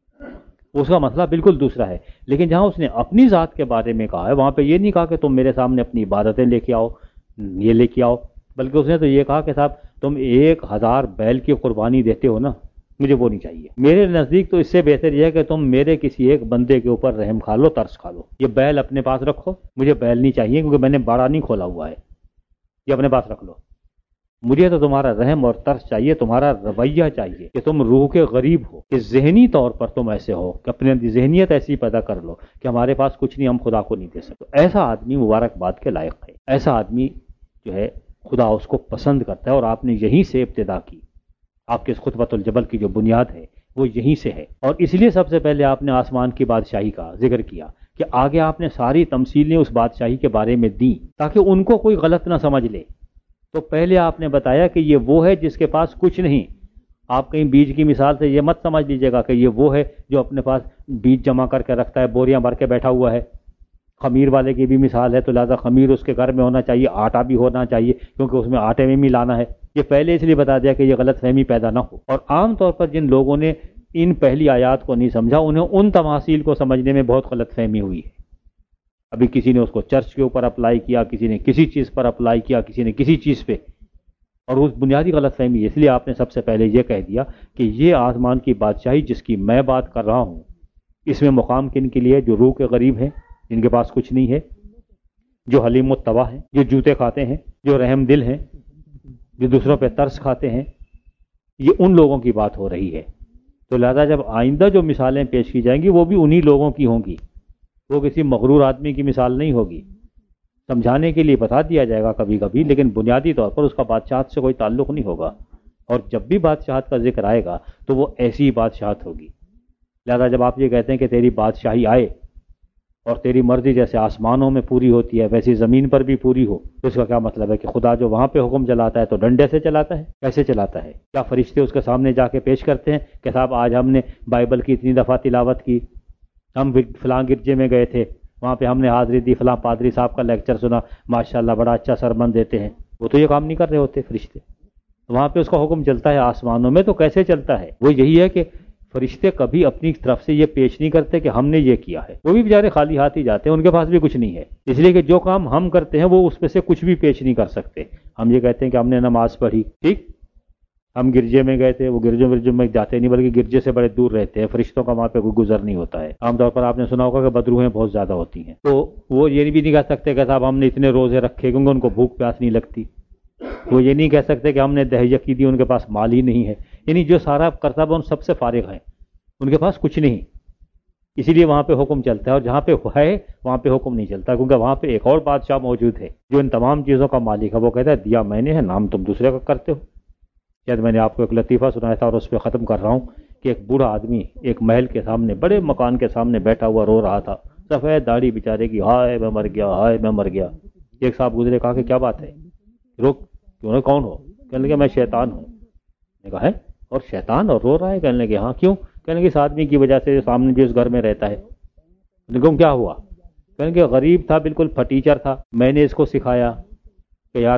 اس کا مسئلہ بالکل دوسرا ہے۔ لیکن جہاں اس نے اپنی ذات کے بارے میں کہا ہے وہاں پہ یہ نہیں کہا کہ تم میرے سامنے اپنی عبادتیں لے کے آؤ، یہ لے کے آؤ، بلکہ اس نے تو یہ کہا کہ صاحب تم 1000 بیل کی قربانی دیتے ہو نا، مجھے وہ نہیں چاہیے۔ میرے نزدیک تو اس سے بہتر یہ ہے کہ تم میرے کسی ایک بندے کے اوپر رحم کھا لو، ترس کھا لو، یہ بیل اپنے پاس رکھو، مجھے بیل نہیں چاہیے کیونکہ میں نے باڑا نہیں کھولا ہوا ہے، یہ اپنے پاس رکھ لو، مجھے تو تمہارا رحم اور ترس چاہیے، تمہارا رویہ چاہیے کہ تم روح کے غریب ہو، کہ ذہنی طور پر تم ایسے ہو کہ اپنے ذہنیت ایسی پیدا کر لو کہ ہمارے پاس کچھ نہیں، ہم خدا کو نہیں دے سکتے۔ ایسا آدمی مبارکباد کے لائق ہے، ایسا آدمی جو ہے خدا اس کو پسند کرتا ہے، اور آپ نے یہیں سے ابتدا کی، آپ کے اس خطبۃ الجبل کی جو بنیاد ہے وہ یہیں سے ہے۔ اور اس لیے سب سے پہلے آپ نے آسمان کی بادشاہی کا ذکر کیا کہ آگے آپ نے ساری تمثیلیں اس بادشاہی کے بارے میں دیں تاکہ ان کو کوئی غلط نہ سمجھ لے۔ تو پہلے آپ نے بتایا کہ یہ وہ ہے جس کے پاس کچھ نہیں، آپ کہیں بیج کی مثال سے یہ مت سمجھ لیجئے گا کہ یہ وہ ہے جو اپنے پاس بیج جمع کر کے رکھتا ہے، بوریاں بھر کے بیٹھا ہوا ہے۔ خمیر والے کی بھی مثال ہے، تو لہذا خمیر اس کے گھر میں ہونا چاہیے، آٹا بھی ہونا چاہیے کیونکہ اس میں آٹے میں ملانا ہے۔ یہ پہلے اس لیے بتا دیا کہ یہ غلط فہمی پیدا نہ ہو۔ اور عام طور پر جن لوگوں نے ان پہلی آیات کو نہیں سمجھا، انہیں ان تماثیل کو سمجھنے میں بہت غلط فہمی ہوئی ہے۔ ابھی کسی نے اس کو چرچ کے اوپر اپلائی کیا، کسی نے کسی چیز پر اپلائی کیا، کسی نے کسی چیز پہ، اور اس بنیادی غلط فہمی، اس لیے آپ نے سب سے پہلے یہ کہہ دیا کہ یہ آسمان کی بادشاہی جس کی میں بات کر رہا ہوں، اس میں مقام کن کے لیے؟ جو روح کے غریب ہیں، جن کے پاس کچھ نہیں ہے، جو حلیم الطبع ہیں، جو جوتے کھاتے ہیں، جو رحم دل ہیں، جو دوسروں پہ ترس کھاتے ہیں، یہ ان لوگوں کی بات ہو رہی ہے۔ تو لہذا جب آئندہ جو مثالیں پیش کی جائیں گی وہ بھی انہی لوگوں کی ہوں گی، وہ کسی مغرور آدمی کی مثال نہیں ہوگی۔ سمجھانے کے لیے بتا دیا جائے گا کبھی کبھی، لیکن بنیادی طور پر اس کا بادشاہت سے کوئی تعلق نہیں ہوگا، اور جب بھی بادشاہت کا ذکر آئے گا تو وہ ایسی ہی بادشاہت ہوگی۔ لہذا جب آپ یہ کہتے ہیں کہ تیری بادشاہی آئے اور تیری مرضی جیسے آسمانوں میں پوری ہوتی ہے ویسی زمین پر بھی پوری ہو، تو اس کا کیا مطلب ہے کہ خدا جو وہاں پہ حکم چلاتا ہے تو ڈنڈے سے چلاتا ہے؟ کیسے چلاتا ہے؟ کیا فرشتے اس کے سامنے جا کے پیش کرتے ہیں کہ صاحب آج ہم نے بائبل کی اتنی دفعہ تلاوت کی، ہم فلاں گرجے میں گئے تھے، وہاں پہ ہم نے حاضری دی، فلاں پادری صاحب کا لیکچر سنا، ماشاءاللہ بڑا اچھا سرمن دیتے ہیں؟ وہ تو یہ کام نہیں کر رہے ہوتے فرشتے، وہاں پہ اس کا حکم چلتا ہے آسمانوں میں۔ تو کیسے چلتا ہے؟ وہ یہی ہے کہ فرشتے کبھی اپنی طرف سے یہ پیش نہیں کرتے کہ ہم نے یہ کیا ہے، وہ بھی بیچارے خالی ہاتھ ہی جاتے ہیں، ان کے پاس بھی کچھ نہیں ہے، اس لیے کہ جو کام ہم کرتے ہیں وہ اس میں سے کچھ بھی پیش نہیں کر سکتے۔ ہم یہ کہتے ہیں کہ ہم نے نماز پڑھی، ٹھیک، ہم گرجے میں گئے تھے، وہ گرجوں میں جاتے نہیں بلکہ گرجے سے بڑے دور رہتے ہیں، فرشتوں کا وہاں پہ کوئی گزر نہیں ہوتا ہے۔ عام طور پر آپ نے سنا ہوگا کہ بدروحیں بہت زیادہ ہوتی ہیں، تو وہ یہ بھی نہیں کہہ سکتے کہ صاحب ہم نے اتنے روزے رکھے کیونکہ ان کو بھوک پیاس نہیں لگتی، وہ یہ نہیں کہہ سکتے کہ ہم نے دہیکی دی، ان کے پاس مال ہی نہیں ہے، یعنی جو سارا کرتب ان سب سے فارغ ہیں، ان کے پاس کچھ نہیں، اسی لیے وہاں پہ حکم چلتا ہے، اور جہاں پہ ہے وہاں پہ حکم نہیں چلتا، کیونکہ وہاں پہ ایک اور بادشاہ موجود ہے جو ان تمام چیزوں کا مالک ہے، وہ کہتا ہے دیا میں نے ہے، نام تم دوسرے کا کرتے ہو۔ شاید میں نے آپ کو ایک لطیفہ سنایا تھا اور اس پہ ختم کر رہا ہوں کہ ایک بوڑھا آدمی ایک محل کے سامنے، بڑے مکان کے سامنے بیٹھا ہوا رو رہا تھا، سفید داڑھی بیچارے کی، ہائے میں مر گیا، ہائے میں مر گیا۔ ایک صاحب گزرے، کہا کہ کیا بات ہے، روک، کیوں نے، کون ہو؟ کہنے لگے میں شیطان ہوں۔ نے کہا ہے، اور شیطان اور رو رہا ہے؟ کہنے لگے ہاں، کیوں؟ کہنے لگے اس آدمی کی وجہ سے سامنے جو اس گھر میں رہتا ہے۔ کہوں کیا ہوا؟ کہنے لگے غریب تھا، بالکل پھٹیچر تھا، میں نے اس کو سکھایا کہ یار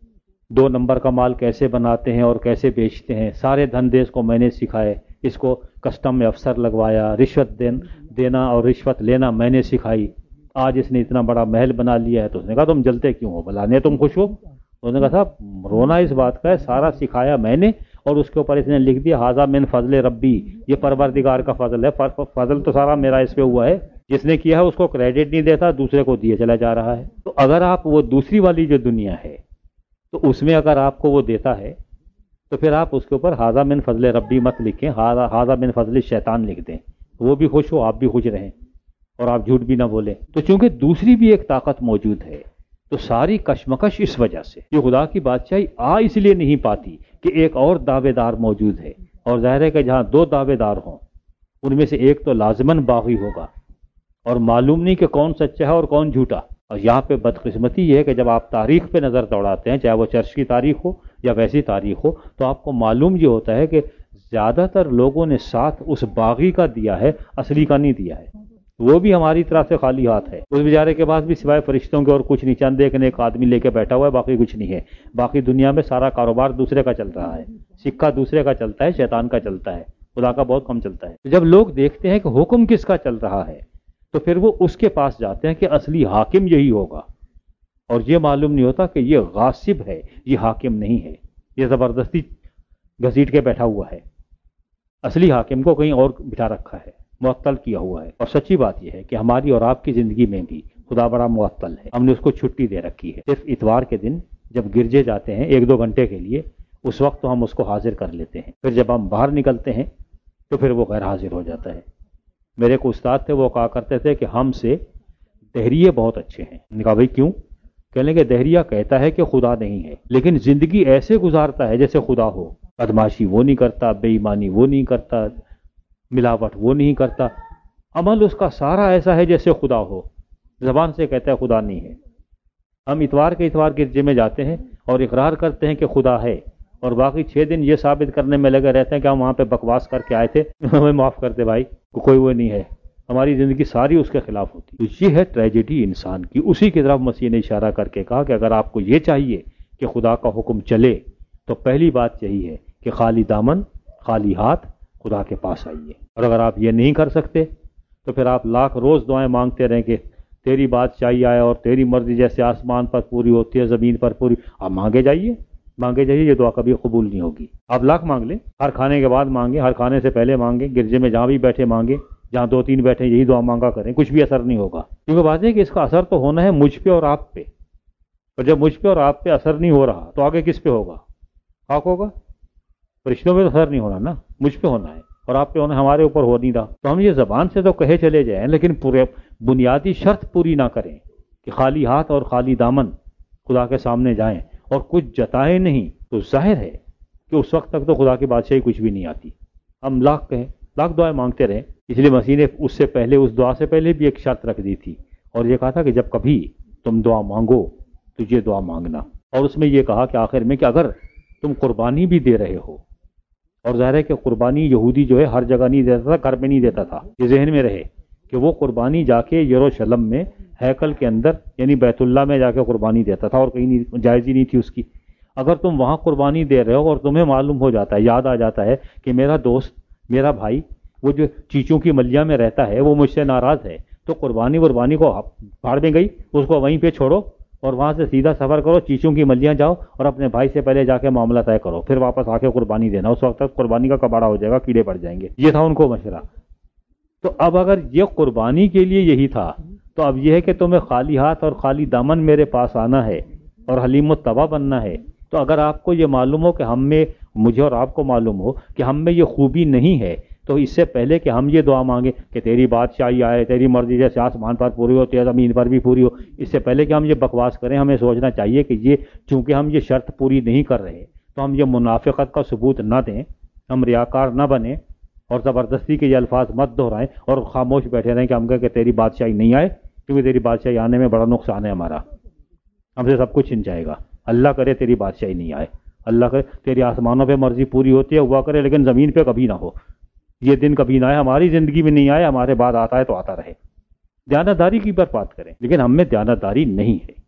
2 نمبر کا مال کیسے بناتے ہیں اور کیسے بیچتے ہیں، سارے دھندے اس کو میں نے سکھائے، اس کو کسٹم میں افسر لگوایا، رشوت دینا اور رشوت لینا میں نے سکھائی، آج اس نے اتنا بڑا محل بنا لیا ہے۔ تو اس نے کہا تم جلتے کیوں ہو بھلا، نے تم خوش ہو؟ انہوں نے کہا صاحب رونا اس بات کا ہے، سارا سکھایا میں نے، اور اس کے اوپر اس نے لکھ دیا ھذا من فضل ربی، یہ پروردگار کا فضل ہے، فضل تو سارا میرا اس پہ ہوا ہے، جس نے کیا ہے اس کو کریڈٹ نہیں دیتا، دوسرے کو دیے چلا جا رہا ہے۔ تو اگر آپ وہ دوسری والی جو دنیا ہے تو اس میں اگر آپ کو وہ دیتا ہے تو پھر آپ اس کے اوپر ھذا من فضل ربی مت لکھیں، ھذا من فضل شیطان لکھ دیں، وہ بھی خوش ہو، آپ بھی خوش رہیں، اور آپ جھوٹ بھی نہ بولیں۔ تو چونکہ دوسری بھی ایک طاقت موجود ہے تو ساری کشمکش اس وجہ سے کہ خدا کی بادشاہی اس لیے نہیں پاتی کہ ایک اور دعوے دار موجود ہے، اور ظاہر ہے کہ جہاں 2 دعوے دار ہوں ان میں سے ایک تو لازماً باغی ہوگا، اور معلوم نہیں کہ کون سچا ہے اور کون جھوٹا۔ اور یہاں پہ بدقسمتی یہ ہے کہ جب آپ تاریخ پہ نظر دوڑاتے ہیں، چاہے وہ چرچ کی تاریخ ہو یا ویسی تاریخ ہو، تو آپ کو معلوم یہ ہوتا ہے کہ زیادہ تر لوگوں نے ساتھ اس باغی کا دیا ہے، اصلی کا نہیں دیا ہے۔ وہ بھی ہماری طرح سے خالی ہاتھ ہے، اس بیچارے کے پاس بھی سوائے فرشتوں کے اور کچھ نہیں، چند ایک آدمی لے کے بیٹھا ہوا ہے، باقی کچھ نہیں ہے۔ باقی دنیا میں سارا کاروبار دوسرے کا چل رہا ہے، سکہ دوسرے کا چلتا ہے، شیطان کا چلتا ہے، خدا کا بہت کم چلتا ہے۔ جب لوگ دیکھتے ہیں کہ حکم کس کا چل رہا ہے تو پھر وہ اس کے پاس جاتے ہیں کہ اصلی حاکم یہی ہوگا، اور یہ معلوم نہیں ہوتا کہ یہ غاصب ہے، یہ حاکم نہیں ہے، یہ زبردستی گھسیٹ کے بیٹھا ہوا ہے، اصلی حاکم کو کہیں اور بٹھا رکھا ہے، معطل کیا ہوا ہے۔ اور سچی بات یہ ہے کہ ہماری اور آپ کی زندگی میں بھی خدا بڑا معطل ہے، ہم نے اس کو چھٹی دے رکھی ہے۔ صرف اتوار کے دن جب گرجے جاتے ہیں 1-2 گھنٹے کے لیے، اس وقت تو ہم اس کو حاضر کر لیتے ہیں، پھر جب ہم باہر نکلتے ہیں تو پھر وہ غیر حاضر ہو جاتا ہے۔ میرے کو استاد تھے، وہ کہا کرتے تھے کہ ہم سے دہریے بہت اچھے ہیں۔ میں نے کہا بھائی کیوں؟ کہنے کہ دہریہ کہتا ہے کہ خدا نہیں ہے، لیکن زندگی ایسے گزارتا ہے جیسے خدا ہو، بدماشی وہ نہیں کرتا، بے ایمانی وہ نہیں کرتا، ملاوٹ وہ نہیں کرتا، عمل اس کا سارا ایسا ہے جیسے خدا ہو، زبان سے کہتا ہے خدا نہیں ہے۔ ہم اتوار کے اتوار گرجے میں جاتے ہیں اور اقرار کرتے ہیں کہ خدا ہے، اور باقی 6 دن یہ ثابت کرنے میں لگے رہتے ہیں کہ ہم وہاں پہ بکواس کر کے آئے تھے، ہمیں معاف کر دے بھائی، کوئی وہ نہیں ہے، ہماری زندگی ساری اس کے خلاف ہوتی۔ تو یہ ہے ٹریجڈی انسان کی۔ اسی کی طرف مسیح نے اشارہ کر کے کہا کہ اگر آپ کو یہ چاہیے کہ خدا کا حکم چلے تو پہلی بات یہی ہے کہ خالی دامن، خالی ہاتھ خدا کے پاس آئیے، اور اگر آپ یہ نہیں کر سکتے تو پھر آپ لاکھ روز دعائیں مانگتے رہیں کہ تیری بادشاہی آئے اور تیری مرضی جیسے آسمان پر پوری ہوتی ہے زمین پر پوری۔ آپ مانگے جائیے، یہ دعا کبھی قبول نہیں ہوگی۔ آپ لاکھ مانگ لیں، ہر کھانے کے بعد مانگیں، ہر کھانے سے پہلے مانگیں، گرجے میں جہاں بھی بیٹھے مانگیں، جہاں 2-3 بیٹھے یہی دعا مانگا کریں، کچھ بھی اثر نہیں ہوگا۔ کیونکہ بات ہے کہ اس کا اثر تو ہونا ہے مجھ پہ اور آپ پہ، اور جب مجھ پہ اور آپ پہ اثر نہیں ہو رہا تو آگے کس پہ ہوگا؟ خاک ہوگا؟ فرشتوں پہ تو اثر نہیں ہونا نا، مجھ پہ ہونا ہے، اور آپ پہ ہونا، ہمارے اوپر ہو نہیں رہا۔ تو ہم یہ زبان سے تو کہے چلے جائیں لیکن پورے بنیادی شرط پوری نہ کریں کہ خالی ہاتھ اور خالی دامن خدا کے سامنے جائیں اور کچھ جتائیں نہیں، تو ظاہر ہے کہ اس وقت تک تو خدا کی بادشاہی کچھ بھی نہیں آتی۔ ہم لاکھ کہیں، لاکھ دعائیں مانگتے رہیں۔ اس لیے مسیح نے اس سے پہلے، اس دعا سے پہلے بھی ایک شرط رکھ دی تھی، اور یہ کہا تھا کہ جب کبھی تم دعا مانگو تو یہ دعا مانگنا، اور اس میں یہ کہا کہ آخر میں کہ اگر تم قربانی بھی دے رہے ہو، اور ظاہر ہے کہ قربانی یہودی جو ہے ہر جگہ نہیں دیتا تھا، گھر میں نہیں دیتا تھا، یہ ذہن میں رہے کہ وہ قربانی جا کے یروشلم میں ہیکل کے اندر یعنی بیت اللہ میں جا کے قربانی دیتا تھا، اور کہیں نہیں، جائز ہی نہیں تھی اس کی۔ اگر تم وہاں قربانی دے رہے ہو اور تمہیں معلوم ہو جاتا ہے، یاد آ جاتا ہے کہ میرا دوست، میرا بھائی وہ جو چیچوں کی ملیاں میں رہتا ہے وہ مجھ سے ناراض ہے، تو قربانی کو بھاڑ میں گئی، اس کو وہیں پہ چھوڑو اور وہاں سے سیدھا سفر کرو، چیچوں کی ملیاں جاؤ اور اپنے بھائی سے پہلے جا کے معاملہ طے کرو، پھر واپس آ کے قربانی دینا، اس وقت تک قربانی کا کباڑا ہو جائے گا، کیڑے پڑ جائیں گے۔ یہ تھا ان کو مشورہ۔ تو اب اگر یہ قربانی کے لیے یہی تھا تو اب یہ ہے کہ تمہیں خالی ہاتھ اور خالی دامن میرے پاس آنا ہے اور حلیم الطبع بننا ہے۔ تو اگر آپ کو یہ معلوم ہو کہ ہم میں، مجھے اور آپ کو معلوم ہو کہ ہم میں یہ خوبی نہیں ہے، تو اس سے پہلے کہ ہم یہ دعا مانگیں کہ تیری بادشاہی آئے، تیری مرضی جیسے آسمان پر پوری ہوتی ہے زمین پر بھی پوری ہو، اس سے پہلے کہ ہم یہ بکواس کریں ہمیں سوچنا چاہیے کہ یہ چونکہ ہم یہ شرط پوری نہیں کر رہے تو ہم یہ منافقت کا ثبوت نہ دیں، ہم ریاکار نہ بنیں، اور زبردستی کے یہ الفاظ مت دہرائیں اور خاموش بیٹھے رہیں کہ ہم کہیں کہ تیری بادشاہی نہیں آئے، کیونکہ تیری بادشاہی آنے میں بڑا نقصان ہے ہمارا، ہم سے سب کچھ چھن جائے گا۔ اللہ کرے تیری بادشاہی نہیں آئے، اللہ کرے تیری آسمانوں پہ مرضی پوری ہوتی ہے ہوا کرے، لیکن زمین پہ کبھی نہ ہو، یہ دن کبھی نہ آئے، ہماری زندگی میں نہیں آئے، ہمارے بعد آتا ہے تو آتا رہے۔ دیانتداری کی بات کریں، لیکن ہم میں دیانتداری نہیں ہے،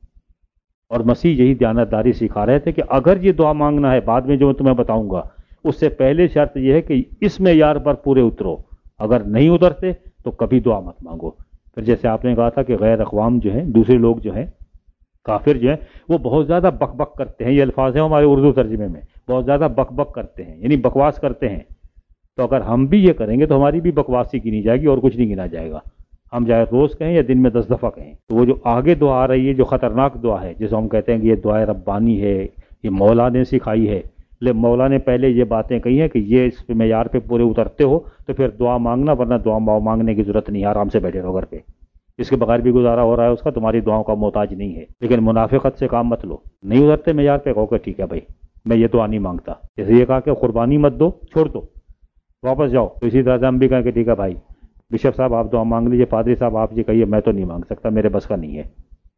اور مسیح یہی دیانتداری سکھا رہے تھے کہ اگر یہ دعا مانگنا ہے بعد میں جو میں تمہیں بتاؤں گا، اس سے پہلے شرط یہ ہے کہ اس معیار پر پورے اترو، اگر نہیں اترتے تو کبھی دعا مت مانگو۔ پھر جیسے آپ نے کہا تھا کہ غیر اقوام جو ہیں، دوسرے لوگ جو ہیں، کافر جو ہیں، وہ بہت زیادہ بک بک کرتے ہیں، یہ الفاظ ہیں ہمارے اردو ترجمے میں، بہت زیادہ بک بک کرتے ہیں، یعنی بکواس کرتے ہیں۔ تو اگر ہم بھی یہ کریں گے تو ہماری بھی بکواسی گنی جائے گی اور کچھ نہیں گنا جائے گا، ہم چاہے روز کہیں یا دن میں 10 دفعہ کہیں۔ تو وہ جو آگے دعا آ رہی ہے جو خطرناک دعا ہے، جسے ہم کہتے ہیں کہ یہ دعائے ربانی ہے، یہ مولا نے سکھائی ہے، لے مولا نے پہلے یہ باتیں کہی ہیں کہ یہ اس پہ معیار پہ پورے اترتے ہو تو پھر دعا مانگنا، ورنہ دعا مانگنے کی ضرورت نہیں ہے، آرام سے بیٹھے رہو گھر پہ، اس کے بغیر بھی گزارا ہو رہا ہے اس کا، تمہاری دعاؤں کا محتاج نہیں ہے۔ لیکن منافقت سے کام مت لو، نہیں اترتے معیار پہ کہو کہ ٹھیک ہے بھائی میں یہ دعا نہیں مانگتا، جیسے یہ کہا کہ قربانی مت دو، چھوڑ دو، واپس جاؤ، تو اسی طرح سے ہم بھی کہیں کہ ٹھیک ہے بھائی بشپ صاحب آپ دعا مانگ لیجیے، پادری صاحب آپ یہ کہیے، میں تو نہیں مانگ سکتا، میرے بس کا نہیں ہے،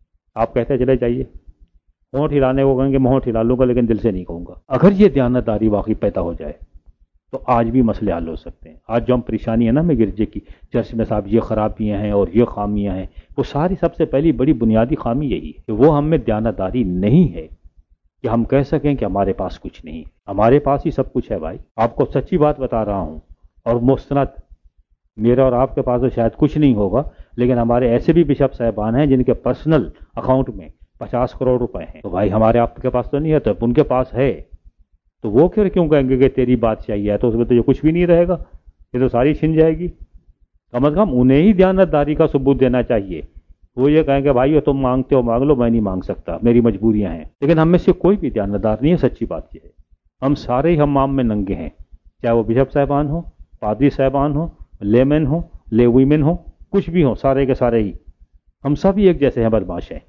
آپ کہتے چلے جائیے، ہونٹ ہلانے کو کہیں گے میں ہونٹ ہلا لوں گا لیکن دل سے نہیں کہوں گا۔ اگر یہ دیانتداری واقعی پیدا ہو جائے تو آج بھی مسئلے حل ہو سکتے ہیں۔ آج جو ہم پریشانی ہے نا میں گرجے کی، چرچ میں صاحب یہ خرابیاں ہیں اور یہ خامیاں ہیں، وہ ساری سب سے پہلی بڑی بنیادی خامی یہی ہے کہ وہ ہم میں دیانتداری نہیں ہے کہ ہم کہہ سکیں کہ ہمارے پاس کچھ نہیں، ہمارے پاس ہی سب کچھ ہے بھائی، آپ کو سچی بات بتا رہا ہوں، اور مستند میرا اور آپ کے پاس تو شاید کچھ نہیں ہوگا، لیکن ہمارے ایسے بھی بشپ صاحبان ہیں جن کے پرسنل اکاؤنٹ میں 50 کروڑ روپے ہیں، تو بھائی ہمارے آپ کے پاس تو نہیں ہے، تو ان کے پاس ہے، تو وہ پھر کیوں کہیں گے کہ تیری بادشاہی ہے، تو اس میں تو یہ کچھ بھی نہیں رہے گا، یہ تو ساری چھن جائے گی۔ کم از کم انہیں ہی دیانتداری کا ثبوت دینا چاہیے، وہ یہ کہیں کہ بھائی تم مانگتے ہو مانگ لو، میں نہیں مانگ سکتا، میری مجبوریاں ہیں۔ لیکن ہم میں سے کوئی بھی دیانتدار نہیں ہے، سچی بات یہ ہے، ہم سارے ہی حمام میں ننگے ہیں، چاہے وہ بشپ صاحبان ہوں، پادری صاحبان ہوں، لیمن ہوں، لے ویمن ہوں، کچھ بھی ہوں، سارے کے سارے ہی ہم سب ہی ایک جیسے ہیں، بدماش ہیں۔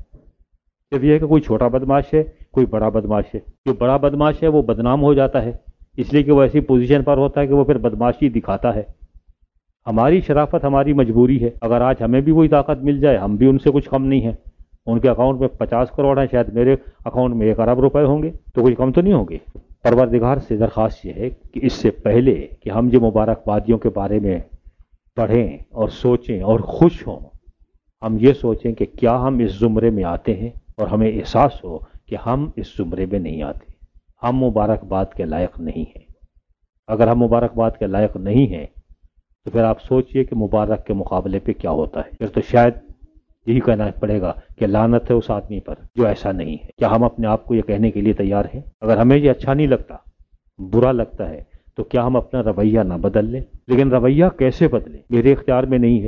صرف یہ ہے کہ کوئی چھوٹا بدماش ہے، کوئی بڑا بدماش ہے، جو بڑا بدماش ہے وہ بدنام ہو جاتا ہے، اس لیے کہ وہ ایسی پوزیشن پر ہوتا ہے کہ وہ پھر بدماشی دکھاتا ہے۔ ہماری شرافت ہماری مجبوری ہے، اگر آج ہمیں بھی وہی طاقت مل جائے، ہم بھی ان سے کچھ کم نہیں ہیں، ان کے اکاؤنٹ میں 50 کروڑ ہیں، شاید میرے اکاؤنٹ میں 1 ارب روپے ہوں گے، تو کچھ کم تو نہیں ہوں گے۔ پروردگار سے درخواست یہ ہے کہ اس سے پہلے کہ ہم جو مبارکبادیوں کے بارے میں پڑھیں اور سوچیں اور خوش ہوں، ہم یہ سوچیں کہ کیا ہم اس زمرے میں آتے ہیں، اور ہمیں احساس ہو کہ ہم اس زمرے میں نہیں آتے، ہم مبارکباد کے لائق نہیں ہیں۔ اگر ہم مبارکباد کے لائق نہیں ہیں تو پھر آپ سوچئے کہ مبارک کے مقابلے پہ کیا ہوتا ہے، پھر تو شاید یہی کہنا پڑے گا کہ لعنت ہے اس آدمی پر جو ایسا نہیں ہے۔ کیا ہم اپنے آپ کو یہ کہنے کے لیے تیار ہیں؟ اگر ہمیں یہ اچھا نہیں لگتا، برا لگتا ہے، تو کیا ہم اپنا رویہ نہ بدل لیں؟ لیکن رویہ کیسے بدلیں؟ میرے اختیار میں نہیں ہے،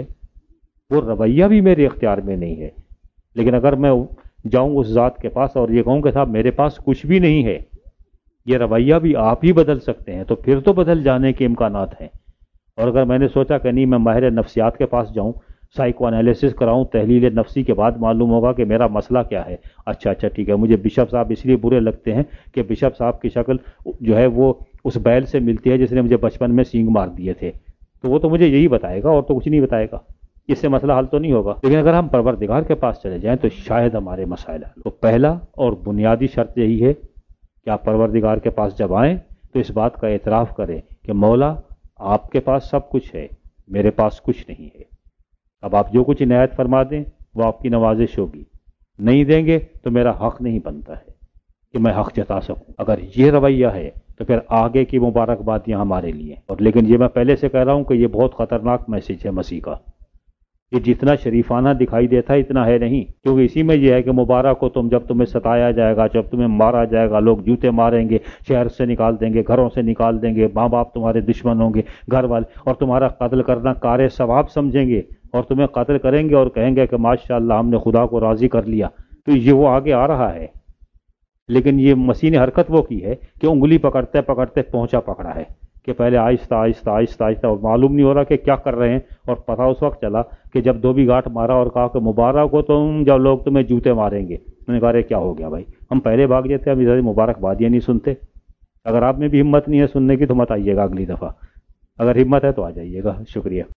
وہ رویہ بھی میرے اختیار میں نہیں ہے، لیکن اگر میں جاؤں اس ذات کے پاس اور یہ کہوں کہ صاحب میرے پاس کچھ بھی نہیں ہے، یہ رویہ بھی آپ ہی بدل سکتے ہیں، تو پھر تو بدل جانے کے امکانات ہیں۔ اور اگر میں نے سوچا کہ نہیں میں ماہر نفسیات کے پاس جاؤں، سائیکو انالیسس کراؤں، تحلیل نفسی کے بعد معلوم ہوگا کہ میرا مسئلہ کیا ہے، اچھا ٹھیک ہے، مجھے بشپ صاحب اس لیے برے لگتے ہیں کہ بشپ صاحب کی شکل جو ہے وہ اس بیل سے ملتی ہے جس نے مجھے بچپن میں سینگ مار دیے تھے، تو وہ تو مجھے یہی بتائے گا اور تو کچھ نہیں بتائے گا، اس سے مسئلہ حل تو نہیں ہوگا۔ لیکن اگر ہم پروردگار کے پاس چلے جائیں تو شاید ہمارے مسائل حل۔ تو پہلا اور بنیادی شرط یہی ہے کہ آپ پروردگار کے پاس جب آئیں تو اس بات کا اعتراف کریں کہ مولا آپ کے پاس سب کچھ ہے، میرے پاس کچھ نہیں ہے، اب آپ جو کچھ عنایت فرما دیں وہ آپ کی نوازش ہوگی، نہیں دیں گے تو میرا حق نہیں بنتا ہے کہ میں حق جتا سکوں۔ اگر یہ رویہ ہے تو پھر آگے کی مبارکبادیاں ہمارے لیے۔ اور لیکن یہ میں پہلے سے کہہ رہا ہوں کہ یہ بہت خطرناک میسج ہے مسیح کا، یہ جتنا شریفانہ دکھائی دیتا ہے اتنا ہے نہیں، کیونکہ اسی میں یہ ہے کہ مبارک ہو تم جب تمہیں ستایا جائے گا، جب تمہیں مارا جائے گا، لوگ جوتے ماریں گے، شہر سے نکال دیں گے، گھروں سے نکال دیں گے، ماں باپ تمہارے دشمن ہوں گے، گھر والے، اور تمہارا قتل کرنا کار ثواب سمجھیں گے اور تمہیں قتل کریں گے اور کہیں گے کہ ماشاءاللہ ہم نے خدا کو راضی کر لیا۔ تو یہ وہ آگے آ رہا ہے، لیکن یہ مسیح نے حرکت وہ کی ہے کہ انگلی پکڑتے پکڑتے پہنچا پکڑا ہے، کہ پہلے آہستہ آہستہ آہستہ آہستہ، اور معلوم نہیں ہو رہا کہ کیا کر رہے ہیں، اور پتہ اس وقت چلا کہ جب دو بھی گاٹھ مارا اور کہا کہ مبارک ہو تم جب لوگ تمہیں جوتے ماریں گے، انہوں نے کہا رے کیا ہو گیا بھائی، ہم پہلے بھاگ جاتے، ہم ادھر مبارکبادیاں نہیں سنتے۔ اگر آپ میں بھی ہمت نہیں ہے سننے کی تو مت آئیے گا اگلی دفعہ، اگر ہمت ہے تو آ جائیے گا. شکریہ.